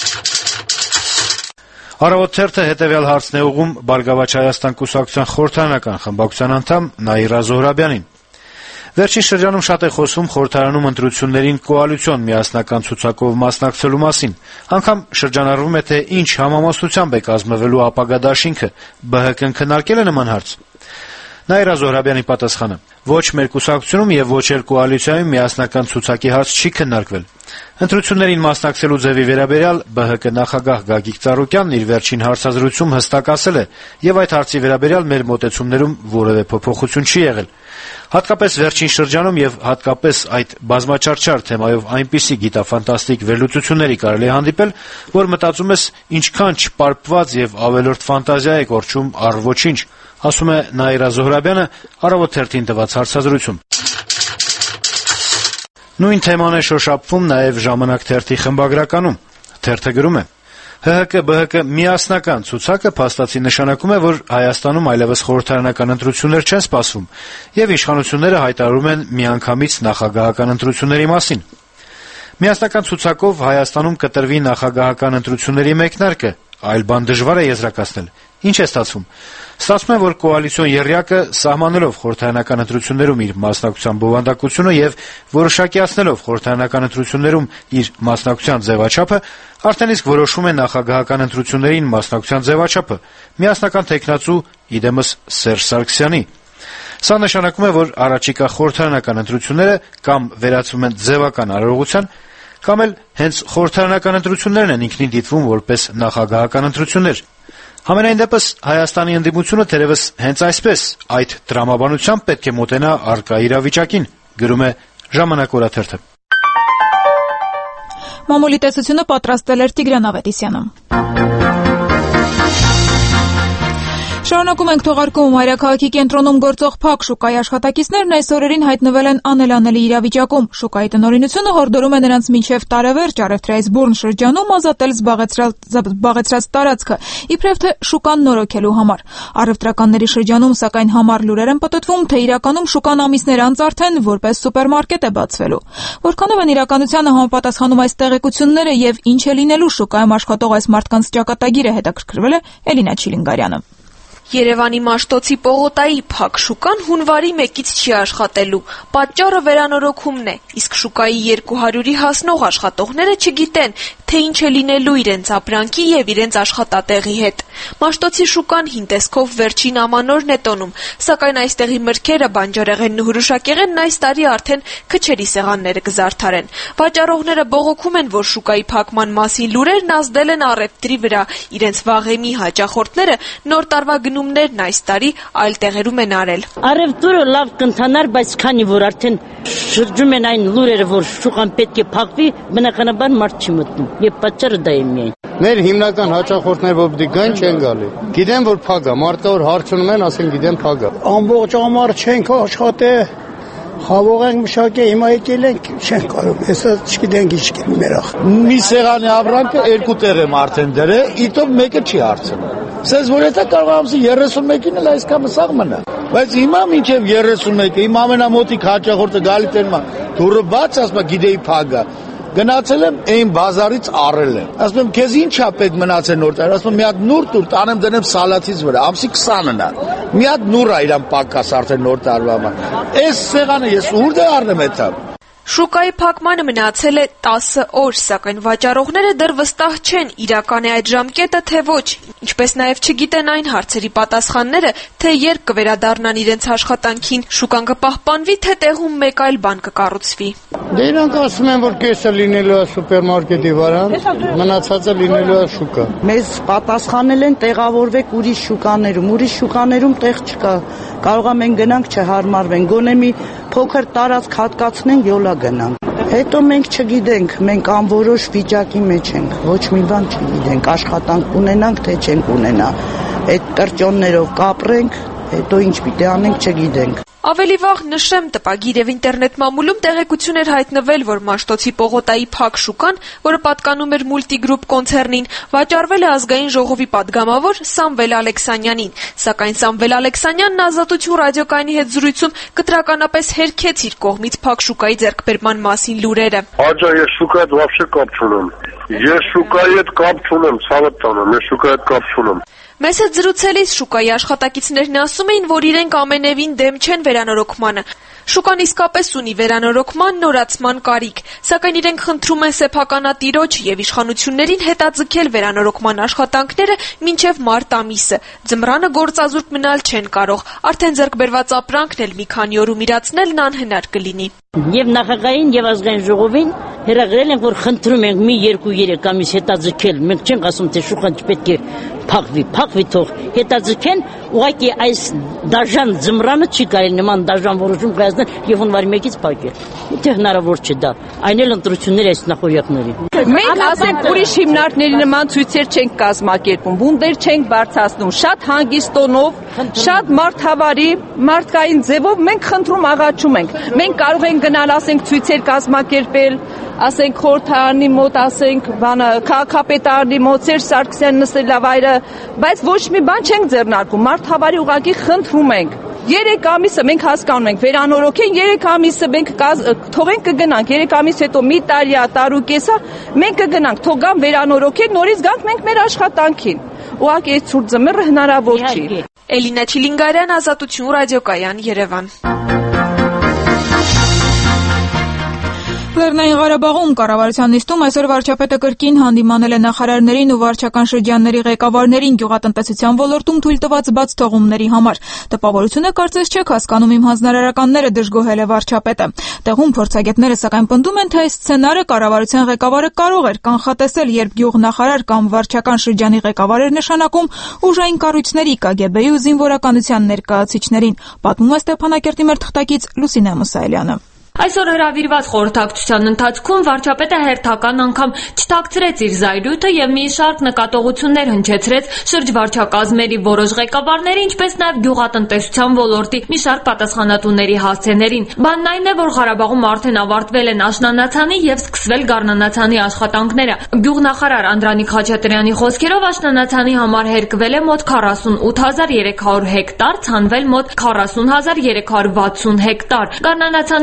«Առավոտ» թերթը հետեւյալ հարցն է ուղղում Բարգավաճ Հայաստան կուսակցության խորհրդարանական խմբակցության անդամ Նաիրա Զոհրաբյանին։ Վերջին շրջանում շատ է խոսվում խորհրդարանում ընտրություններին կոալիցիոն միասնական ցուցակով մասնակցելու մասին։ Անգամ շրջանառվում է, թե ինչ համամասնությամբ է կազմվելու ապագա դաշինքը, ԲՀԿ-ն քննարկել է նման հարց։ Նաիրա Զոհրաբյանի պատասխանը. «Ոչ մեր կուսակցությունում եւ ոչ էլ կոալիցիայում միասնական ցուցակի հարց չի քննարկվել։ Ընտրություններին մասնակցելու ձևի վերաբերյալ ԲՀԿ նախագահ Գագիկ Ծառուկյանն իր վերջին հարցազրույցում հստակ ասել է, եւ այդ հարցի վերաբերյալ մեր մոտեցումներում որևէ փոփոխություն չի եղել։ Հատկապես վերջին շրջանում եւ հատկապես այդ բազմաչարչար թեմայով այնպիսի գիտաֆանտաստիկ վերլուծությունների կարելի է հանդիպել, որ մտածում ես ինչքան չպարպված եւ ավելորդ ֆանտազիա է կորչում առ ոչինչ», ասում է Նաիրա Զոհրաբյանը «Առավոտ» թերթին տված հարցազրույցում։ Նույն թեման է շոշափվում նաեւ «Ժամանակ» թերթի խմբագրականում։ Թերթը գրում է. «ՀՀԿ-ԲՀԿ միասնական ցուցակը փաստացի նշանակում է, որ Հայաստանում այլևս խորհրդարանական ընտրություններ չեն սպասվում, եւ իշխանությունները հայտարարում են միանգամից նախագահական ընտրությունների մասին։ Միասնական ցուցակով Հայաստանում կտրվի նախագահական ընտրությունների մեկնարկը, այլ բան դժվար է եզրակացնել։ Ինչ է ստացվում։ Ստացվում է, որ կոալիցիոն եռյակը սահմանելով խորհրդարանական ընտրություններում իր մասնակցության բովանդակությունը եւ որոշակիացնելով խորհրդարանական ընտրություններում իր մասնակցության ձևաչափը, արդեն իսկ որոշում է նախագահական ընտրություններին մասնակցության ձևաչափը՝ միասնական թեկնածու իդեմս Սերժ Սարգսյանի։ Սա նշանակում է, որ առաջիկա խորհրդարանական ընտրությունները կամ վերածվում են ձևական արարողության, կամ էլ հենց խորհրդարանական ընտրություններն են ինքնին դիտվում որպես նախագահական ընտրություններ։ Համենայն դեպս Հայաստանի ընդդիմությունը թերևս հենց այսպես այդ տրամաբանությամբ պետք է մոտենա առկա իրավիճակին», գրում է «Ժամանակ» օրաթերթը։ Մամուլի տեսությունը պատրաստել էր Տիգրան Ավետիսյանը։ Շարունակում ենք թողարկումը մայրաքաղաքի կենտրոնում գործող փակ շուկայի աշխատակիցներն այս օրերին հայտնվել են անելանելի իրավիճակում։ Շուկայի տնօրինությունը հորդորում է նրանց մինչև տարեվերջ առևտրայից բուռն շրջանում ազատել զբաղեցրած տարածքը, իբրև թե շուկան նորոգելու համար։ Առևտրականների շրջանում սակայն համառ լուրեր են պտտվում, թե իրականում շուկան ամիսներ անց արդեն որպես սուպերմարկետ է բացվելու։ Որքանով են իրականությանը համապատասխանում այս տեղեկությունները եւ ինչ է լինելու շուկայում աշխատող այս մարդկանց ճակատագիրը, հետաքրքրվել է Էլինա Չիլինգարյանը։ Երևանի Մաշտոցի պողոտայի փակ շուկան հունվարի 1-ից չի աշխատելու։ Պատճառը վերանորոգումն է, իսկ շուկայի 200-ի հասնող աշխատողները չգիտեն, թե ինչ է լինելու իրենց ապրանքի եւ իրենց աշխատատեղի հետ։ Մաշտոցի շուկան հին տեսքով վերջին ամանորն է տոնում, սակայն այստեղի մրգերը, բանջարեղենն ու հրուշակեղենն այս տարի արդեն քչերի սեղանները կզարդարեն։ Վաճառողները բողոքում են, որ շուկայի փակման մասին լուրերն ազդել են առևտրի վրա։ Իրենց վաղեմի հաճախորդները նոր տարվա գնումներն այս տարի այլ տեղերում են արել։ Առևտուրը լավ կընթանար, բայց քանի որ արդեն շրջում են այն լուրերը, որ շուկան պետք է փակվի, բնականաբար մարդ չի մտնում, եւ պատճառը դա է միայն։ Մեր հիմնական հաճախորդներ որ գան չեն գալի։ Գիտեն որ փակ է, մարդը որ հարցնում են, ասեն գիտեն փակ է։ Ամբողջ ամառ չենք աշխատել, խաղող ենք մշակել, հիմա եկել ենք, չենք կարող, հեսա չգիտենք ինչ կին մերախ։ Մի սեղանի ապրանքը 2 տեղ եմ արդեն դրել, իտով մեկը չի հարցնում։ Սենց որ եթե կարող ամսի 31-ին էլ այսքան մսաղ մնա։ Բայց հիմա մինչև 31-ը իմ ամենամոտիկ հաճախորդը գալի տերմա դուրը բաց, ասում գիտեի փակ է։ Գնացել եմ այն բազարից առել եմ։ Ասում եմ քեզ ի՞նչ է պետք մնացել նոր տարի։ Ասում եմ մի հատ նուր տուր, տանեմ դնեմ սալատից վրա, ամսի 20-ն է։ Մի հատ նուր է իրան պակաս արդեն նոր տարվա համար։ Այս սեղանը ես ուր դե առնեմ էթա։ Շուկայի փակմանը մնացել է 10 օր, սակայն վաճառողները դեռ վստահ չեն, իրական է այդ ժամկետը, թե ոչ, ինչպես նաև չգիտեն այն հարցերի պատասխանները, թե երբ կվերադառնան իրենց աշխատանքին, շուկան կպահպանվի, թե տեղում մեկ այլ բան կկառուցվի։ Դե իրանք ասում են, որ կեսը լինելու է սուպերմարկետի վրա, մնացածը լինելու է շուկա։ Մեզ պատասխանել են տեղավորվեք ուրիշ շուկաներում տեղ չկա։ Կարող է մենք գնանք չհարմարվենք, գոնե մի փոքր տարածք հատկացնենք, յոլա գնանք։ Հետո մենք չգիտենք, մենք անորոշ վիճակի մեջ ենք, ոչ մի բան չգիտենք, աշխատանք ունենանք, թե չենք ունենա։ Այդ կրճոններով կապրենք, հետո ինչ պիտի անենք, չգիտենք։ Ավելի վաղ նշեմ, տպագիր եւ ինտերնետ մամուլում տեղեկություն էր հայտնվել, որ Մաշտոցի պողոտայի փակ շուկան, որը պատկանում էր Multigroup կոնցեռնին, վաճառվել է ազգային ժողովի падգամավոր Սամվել Ալեքսանյանին, սակայն Սամվել Ալեքսանյանն Ազատություն ռադիոկայանի հետ զրույցում կտրականապես հերքեց իր կողմից փակ շուկայի ձեռքբերման մասին լուրերը։ Աջա, ես շուկայի հետ вообще կապ չունեմ։ Ես շուկայի հետ կապ չունեմ, ցավը տանեմ, ես շուկայի հետ կապ չունեմ։ Մեզ հետ զրուցելիս շուկայի աշխատակիցներն ասում էին, որ իրենք ամենևին դեմ չեն վերանորոգմանը։ Շուկան իսկապես ունի վերանորոգման նորացման կարիք, սակայն իրենք խնդրում են սեփականատիրոջ եւ իշխանություններին հետաձգել վերանորոգման աշխատանքները մինչեւ մարտ ամիսը։ Ձմռանը գործազուրկ մնալ չեն կարող, արդեն ձեռքբերված ապրանքն էլ մի քանի օրում իրացնելն անհնար կլինի։ Եվ նախագահային եւ ազգային ժողովին հրավիրել են, որ խնդրում ենք մի 2-3 ամիս հետաձգել։ Մենք չենք ասում, թե շուկան չպետք է փակվի թող հետաձգեն, ուղղակի այս դաժան ձմռանը չի կարելի նման դաժան որոշում կայացնել եւ հունվարի 1-ից փակել։ Եթե հնարավոր չէ դա, այն էլ ընտրություններ այս նախօրյակների։ Մենք ասենք ուրիշ հիմնարկների նման ցույցեր չենք կազմակերպում, բունդեր չենք բարձրացնում, շատ հանգիստ տոնով, շատ մարդավարի, մարդկային ձևով մենք խնդրում աղաչում ենք։ Մենք կարող ենք գնալ, ասենք ցույցեր կազմակերպել, ասենք խորհրդարանի մոտ, ասենք քաղաքապետարանի մոտ, Սերժ Սարգսյան նստելա վայրը, բայց ոչ մի բան չենք ձեռնարկում, մարդավարի ուղղակի խնդրում ենք։ 3 ամիսը մենք հասկանում ենք, վերանորոգեն 3 ամիսը մենք թողենք կգնանք, 3 ամիս հետո մի տարի, տարու կեսա, մենք կգնանք, թող գան վերանորոգեն, նորից գանք մենք մեր աշխատանքին։ Ուղղակի այս ցուրտ ձմեռը հնարավոր չի։ Էլինա Չիլինգարյան, Ազատություն ռադիոկայան, Երևան։ Լեռնային Ղարաբաղում կառավարության նիստում այսօր վարչապետը կրկին հանդիմանել է նախարարներին ու վարչական շրջանների ղեկավարներին գյուղատնտեսության ոլորտում թույլ տված բաց թողումների համար։ Տպավորությունը կարծես չեք հասկանում իմ հանձնարարականները, դժգոհել է վարչապետը։ Տեղում փորձագետները սակայն պնդում են, թե այս սցենարը կառավարության ղեկավարը կարող էր կանխատեսել, երբ գյուղնախարար կամ վարչական շրջանի ղեկավար էր նշանակում ուժային կառույցների ԿԳԲ-ի ու զինվորականության ներկայացուցիչներին, պատմում է Ստեփանակերտի մեր թղթակից Լուսինե Մուսայելյանը։ Այսօր հրավիրված խորհրդակցության ընթացքում վարչապետը հերթական անգամ չթաքցրեց իր զայրույթը եւ մի շարք նկատողություններ հնչեցրեց շրջվարչակազմերի որոշ ղեկավարների, ինչպես նաեւ գյուղատնտեսության ոլորտի մի շարք պատասխանատուների հասցեներին։ Բանն այն է, որ Ղարաբաղում արդեն ավարտվել են աշնանացանի եւ սկսվել գառնանացանի աշխատանքները։ Գյուղնախարար Անդրանիկ Խաչատրյանի խոսքերով աշնանացանի համար հերկվել է մոտ 48300 հեկտար, ցանվել մոտ 40360 հեկտար։ Գառնանացանի համար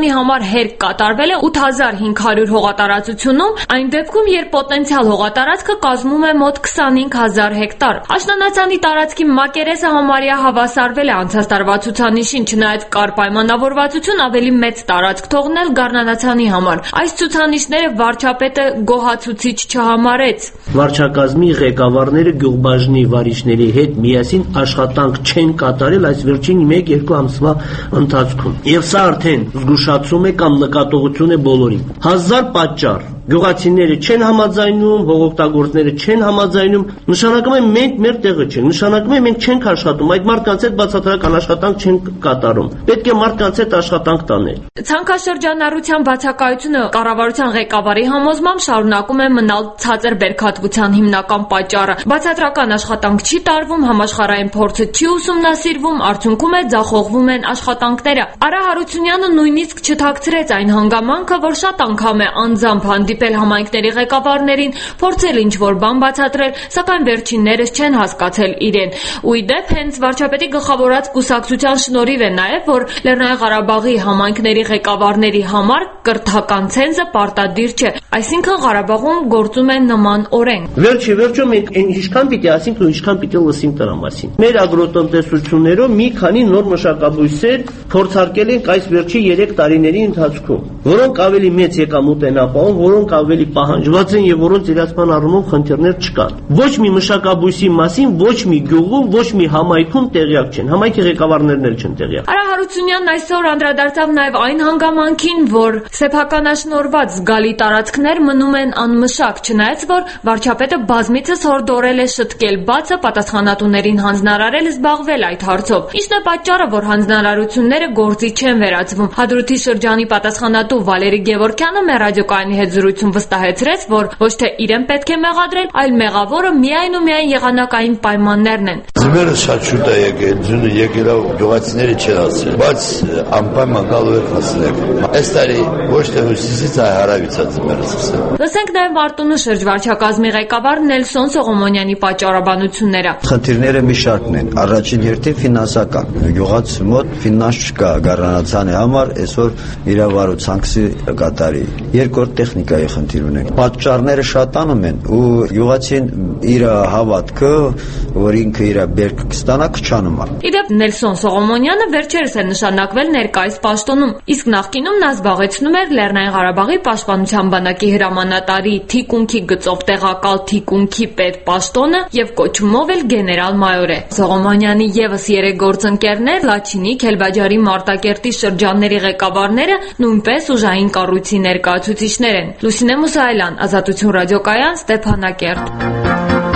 հերկ կատարվել է 8500 հողատարածությունում, այն դեպքում, երբ պոտենցիալ հողատարածքը կազմում է մոտ 25000 հեկտար։ Աշնանացյանի տարածքի մակերեսը համարյա հավասարվել է անցած տարվա ցուցանիշին, չնայած կար պայմանավորվածություն ավելի մեծ տարածք թողնել Գառնանացյանի համար։ Այս ցուցանիշները վարչապետը գոհացուցիչ չհամարեց։ Վարչակազմի ղեկավարները գյուղբաժնի վարիչների հետ միասին աշխատանք չեն կատարել այս վերջին 1-2 ամսվա ընթացքում։ Եվ սա արդեն զգուշացում է կամ նկատողություն է բոլորին։ 1000 պատճառ գյուղացիները չեն համաձայնում, հողօգտագործները չեն համաձայնում, նշանակում է մենք մեր տեղը չենք, նշանակում է մենք չենք աշխատում, այդ մարդկանց հետ բացատրական աշխատանք չենք կատարում։ Պետք է մարդկանց հետ աշխատանք տանել։ Ցանքաշրջանառության բացակայությունը կառավարության ղեկավարի համոզմամբ շարունակում է մնալ ցածր բերքատվության հիմնական պատճառը։ Բացատրական աշխատանք չի տարվում, համաշխարհային փորձը չի ուսումնասիրվում, արդյունքում է ձախողվում են աշխատանքները։ Արա Հարությունյանը նույնիսկ չթաքցրեց այն հանգամանքը, որ շատ անգամ է անձամբ հանդիպել համայնքների ղեկավարներին, փորձել ինչ-որ բան բացատրել, սակայն վերջիններս չեն հասկացել իրեն։ Ու ի դեպ հենց վարչապետի գլխավորած կուսակցության շնորհիվ է նաև, որ Լեռնային Ղարաբաղի համայնքների ղեկավարների համար կրթական ցենզը պարտադիր չէ, այսինքն Ղարաբաղում գործում է նման օրենք։ Վերջո մենք ինչքան պիտի ասենք ու ինչքան պիտի լսենք դրա մասին։ Մեր ագրոտնտեսություններով մի քանի նոր մշակաբույսեր փորձարկել ենք այս վերջի 3 տարիների ընթացքում, որոնք ավելի մեծ եկամուտ են ապահովում, որոնք ավելի պահանջված են եւ որոնց իրացման առումով խնդիրներ չկան։ Ոչ մի մշակաբույսի մասին ոչ մի գյուղում, ոչ մի համայնքում տեղյակ չեն։ Համայնքի ղեկավարներն էլ չեն տեղյակ։ Արա Հարությունյանն այսօր անդրադարձավ նաև այն հանգամանքին, որ սեփականաշնորհված զգալի տարածքներ մնում են անմշակ, չնայած որ վարչապետը բազմիցս հորդորել է շտկել բացը, պատասխանատուներին հանձնարարել զբաղվել այդ հարցով։ Ինչն է պատճառը, որ հանձնարարությունները գործի չեն վերածվում։ Հադրութի շրջանի պատասխանատու Վալերի Գևորգյանը մեր ռադիոկայանի հետ զրույցում վստահեցրեց, որ ոչ թե իրեն պետք է մեղադրել, այլ մեղավորը միայն ու միայն եղանակային պայմաններն են։ Ձմերը շատ շուտ է եկել, ձյունը եկել է, գյուղացիները չեն ասել, բայց անպայման գալու էր հասնել։ Այս տարի ոչ թե հյուսիսից, այլ հարավից է ձմերը սկսել։ Լսենք նաև Մարտունու շրջվարչակազմի ղեկավար Նելսոն Սողոմոնյանի պատճառաբանությունները։ Խնդիրները մի շարքն են։ Առաջին հերթին ֆինանսական։ Գյուղացու մոտ ֆինանս չկա Գառնանացյանի համար, այսօր իրավարու ցանքսի կատարի։ Երկրորդ տեխնիկայի խնդիր ունենք։ Պատճառները շատանում են ու գյուղացին իր հավատքը, որ ինքը իր բերքը կստանա, քչանում է։ Իդեպ Նելսոն Սողոմոնյանը վերջերս է նշանակվել ներկայիս պաշտոնում, իսկ նախկինում նա զբաղեցնում էր Լեռնային Ղարաբաղի պաշտպանության բանակի հրամանատարի թիկունքի գծով տեղակալ թիկունքի պետ պաշտոնը եւ կոչումով էլ գեներալ-մայոր է։ Սողոմոնյանի եւս 3 գործընկերներ Լաչինի, Քելբաջարի, Մարտակերտի շրջանների ղեկավարները նույնպես ուժային կառույցի ներկայացուցիչներ են։ Լուսինե Մուսայելյան, Ազատություն ռադիոկայան, Ստեփանակերտ։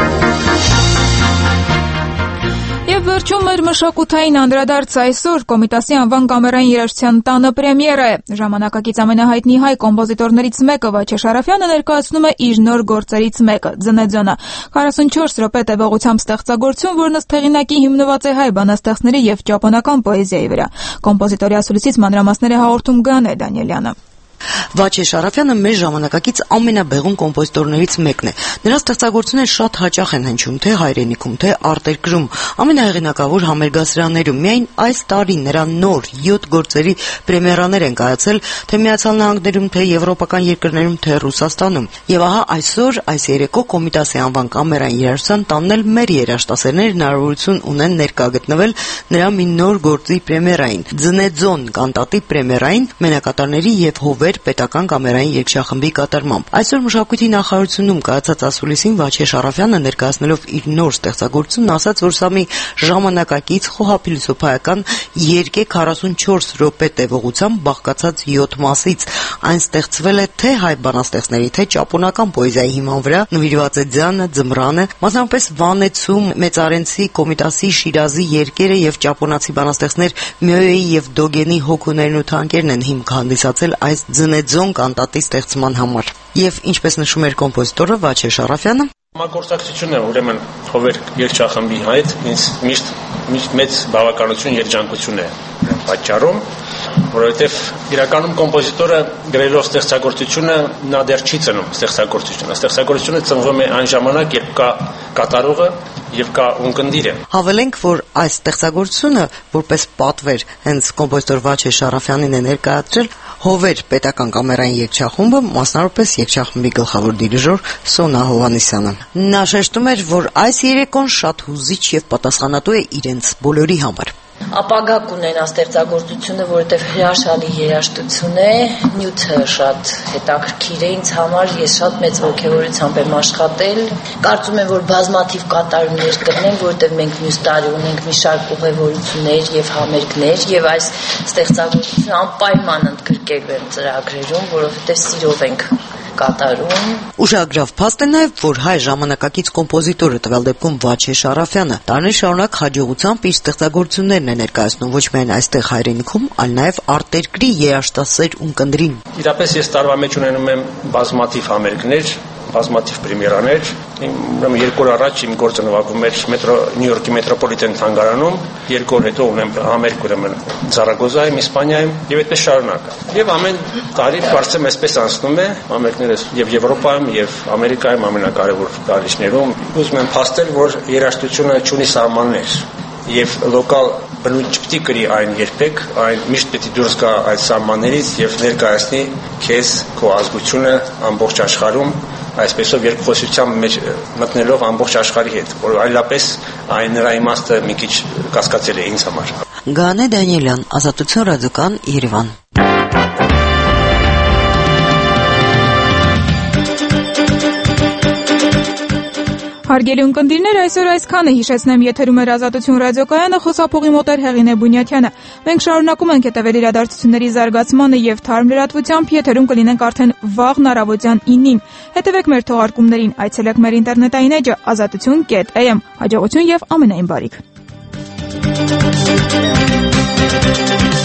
Եվ վերջում մեր մշակութային անդրադարձ այսօր Կոմիտասի անվան կամերային երաժշտության տանը պրեմիերա է։ Ժամանակակից ամենահայտնի հայ կոմպոզիտորներից մեկը Վաչե Շարաֆյանը ներկայացնում է իր նոր գործերից մեկը՝ Ձնեձոնը։ 44 րոպե տևողությամբ ստեղծագործություն, որն ըստ հեղինակի հիմնված է հայ բանաստեղծների եւ ճապոնական պոեզիայի վրա։ Կոմպոզիտորի ասուլիսից մանրամասները հաղորդում Գաներ Դանիելյանը։ Վաչե Շարաֆյանը մեր ժամանակակից ամենաբեղուն կոմպոզիտորներից մեկն է։ Նրա ստեղծագործությունները շատ հաճախ են հնչում թե հայրենիքում, թե արտերկրում, ամենահեղինակավոր համերգասրաներում։ Միայն այս տարի նրա նոր 7 գործերի պրեմիերաներ են կայացել թե Միացյալ Նահանգներում, թե եվրոպական երկրներում, թե Ռուսաստանում։ Եվ ահա այսօր այս երեկո Կոմիտասի անվան կամերային երաժշտության տանն էլ մեր երաժշտասերները հնարավորություն ունեն ներկա գտնվել նրա մի նոր գործի պրեմիերային՝ Ձնեձոն կանտատի պրեմիերային մենակատարների եւ Հովեր պետական կամերային երգչախմբի կատարմամբ։ Այսօր մշակույթի նախարարությունում կայացած ասուլիսին Վաչե Շարաֆյանը ներկայացնելով իր նոր ստեղծագործությունն ասաց, որ սա մի ժամանակակից խոհափիլիսոփայական երգ է 44 րոպե տևողությամբ բաղկացած 7 մասից։ Այն ստեղծվել է թե հայ բանաստեղծների, թե ճապոնական պոեզիայի հիման վրա, նվիրված է ձյանը, ձմռանը, մասնավորապես Վանեցու, Մեծարենցի, Կոմիտասի, Շիրազի երգերը եւ ճապոնացի բանաստեղծներ Մյոեի եւ Դոգենի հոգուներն ու թանկերն են հիմք հանդիսացել այս Ձնեձոն կանտատի ստեղծման համար։ Եվ ինչպես նշում էր կոմպոզիտորը Վաչե Շարաֆյանը, համագործակցությունը ուրեմն Հովեր երգչախմբի հետ ինձ միշտ մեծ բավականություն երջանկություն է պատճառում, որովհետև իրականում կոմպոզիտորը գրելով ստեղծագործությունը նա դեռ չի ծնում ստեղծագործությունը։ Ստեղծագործությունը ծնվում է այն ժամանակ, երբ կա կատարողը եւ կա ունկնդիրը։ Հավելենք, որ այս ստեղծագործությունը որպես պատվեր հենց կոմպոզիտոր Վաչե Շարաֆյանին է ներկայացրել Հովեր պետական կամերային երգչախումբը, մասնավորապես երգչախմբի գլխավոր դիրիժոր Սոնա Հովհաննիսյանը։ Նա շեշտում էր, որ այս երեկոն շատ հուզիչ եւ պատասխանատու է իրենց բոլորի համար։ Ապագա կունենա ստեղծագործությունը, որովհետև հրաշալի երաժշտություն է, նյութը շատ հետաքրքիր է ինձ համար, ես շատ մեծ ոգևորությամբ եմ աշխատել։ Կարծում եմ, որ բազմաթիվ կատարումներ կլինեն, որովհետև մենք մյուս տարի ունենք մի շարք ուղևորություններ եւ համերգներ, եւ այս ստեղծագործությունը անպայման ընդգրկելու եմ ծրագրերում, որովհետև սիրով ենք կատարում։ Ուշագրավ փաստ է նաև, որ հայ ժամանակակից կոմպոզիտորը, տվյալ դեպքում Վաչե Շարաֆյանը, տարիներ շարունակ հաջողությամբ իր ստեղծագործություններն է ներկայացնում ոչ միայն այստեղ հայրենիքում, այլ նաև արտերկրի երաժշտասեր ունկնդրին։ Իրապես ես տարվա մեջ ունենում եմ բազմաթիվ համերգներ, բազմաթիվ պրեմիերաներ։ Ուրեմն 2 օր առաջ իմ գործը նվագում էր Նյու Յորքի մետրոպոլիտեն թանգարանում, 2 օր հետո ունեմ համերգ ուրեմն Զարագոզայում, Իսպանիայում եւ այդպես շարունակ։ Եվ ամեն տարի կարծեմ այսպես անցնում է համերգները եւ Եվրոպայում եւ Ամերիկայում ամենակարևոր տարիներում։ Ուզում եմ փաստել, որ երաժշտությունը չունի սահմաններ եւ լոկալ բնույթ չպետք է կրի այն երբեք, այն միշտ պետք է դուրս գա այդ սահմաններից եւ ներկայացնի քեզ քո ազգությունը ամբողջ աշխարհում, այսպեսով երկխոսության մեջ մտնելով ամբողջ աշխարհի հետ, որ այլապես այն նրա իմաստը մի քիչ կասկածել է ինձ համար։ Գանե Դանիելյան, Ազատություն ռադիոկան, Երևան։ Հարգելի ունկնդիրներ, այսօր այսքանը, հիշեցնեմ, եթերում էր Ազատություն ռադիոկայանը, խոսափողի մոտ էր Հեղինե Բունյաթյանը։ Մենք շարունակում ենք հետևել իրադարձությունների զարգացմանը եւ թարմ լրատվությամբ, եթերում կլինենք արդեն վաղն առավոտյան 9-ին։ Հետևեք մեր թողարկումներին, այցելեք մեր ինտերնետային էջը azatutun.am։ Հաջողություն եւ ամենայն բարիք։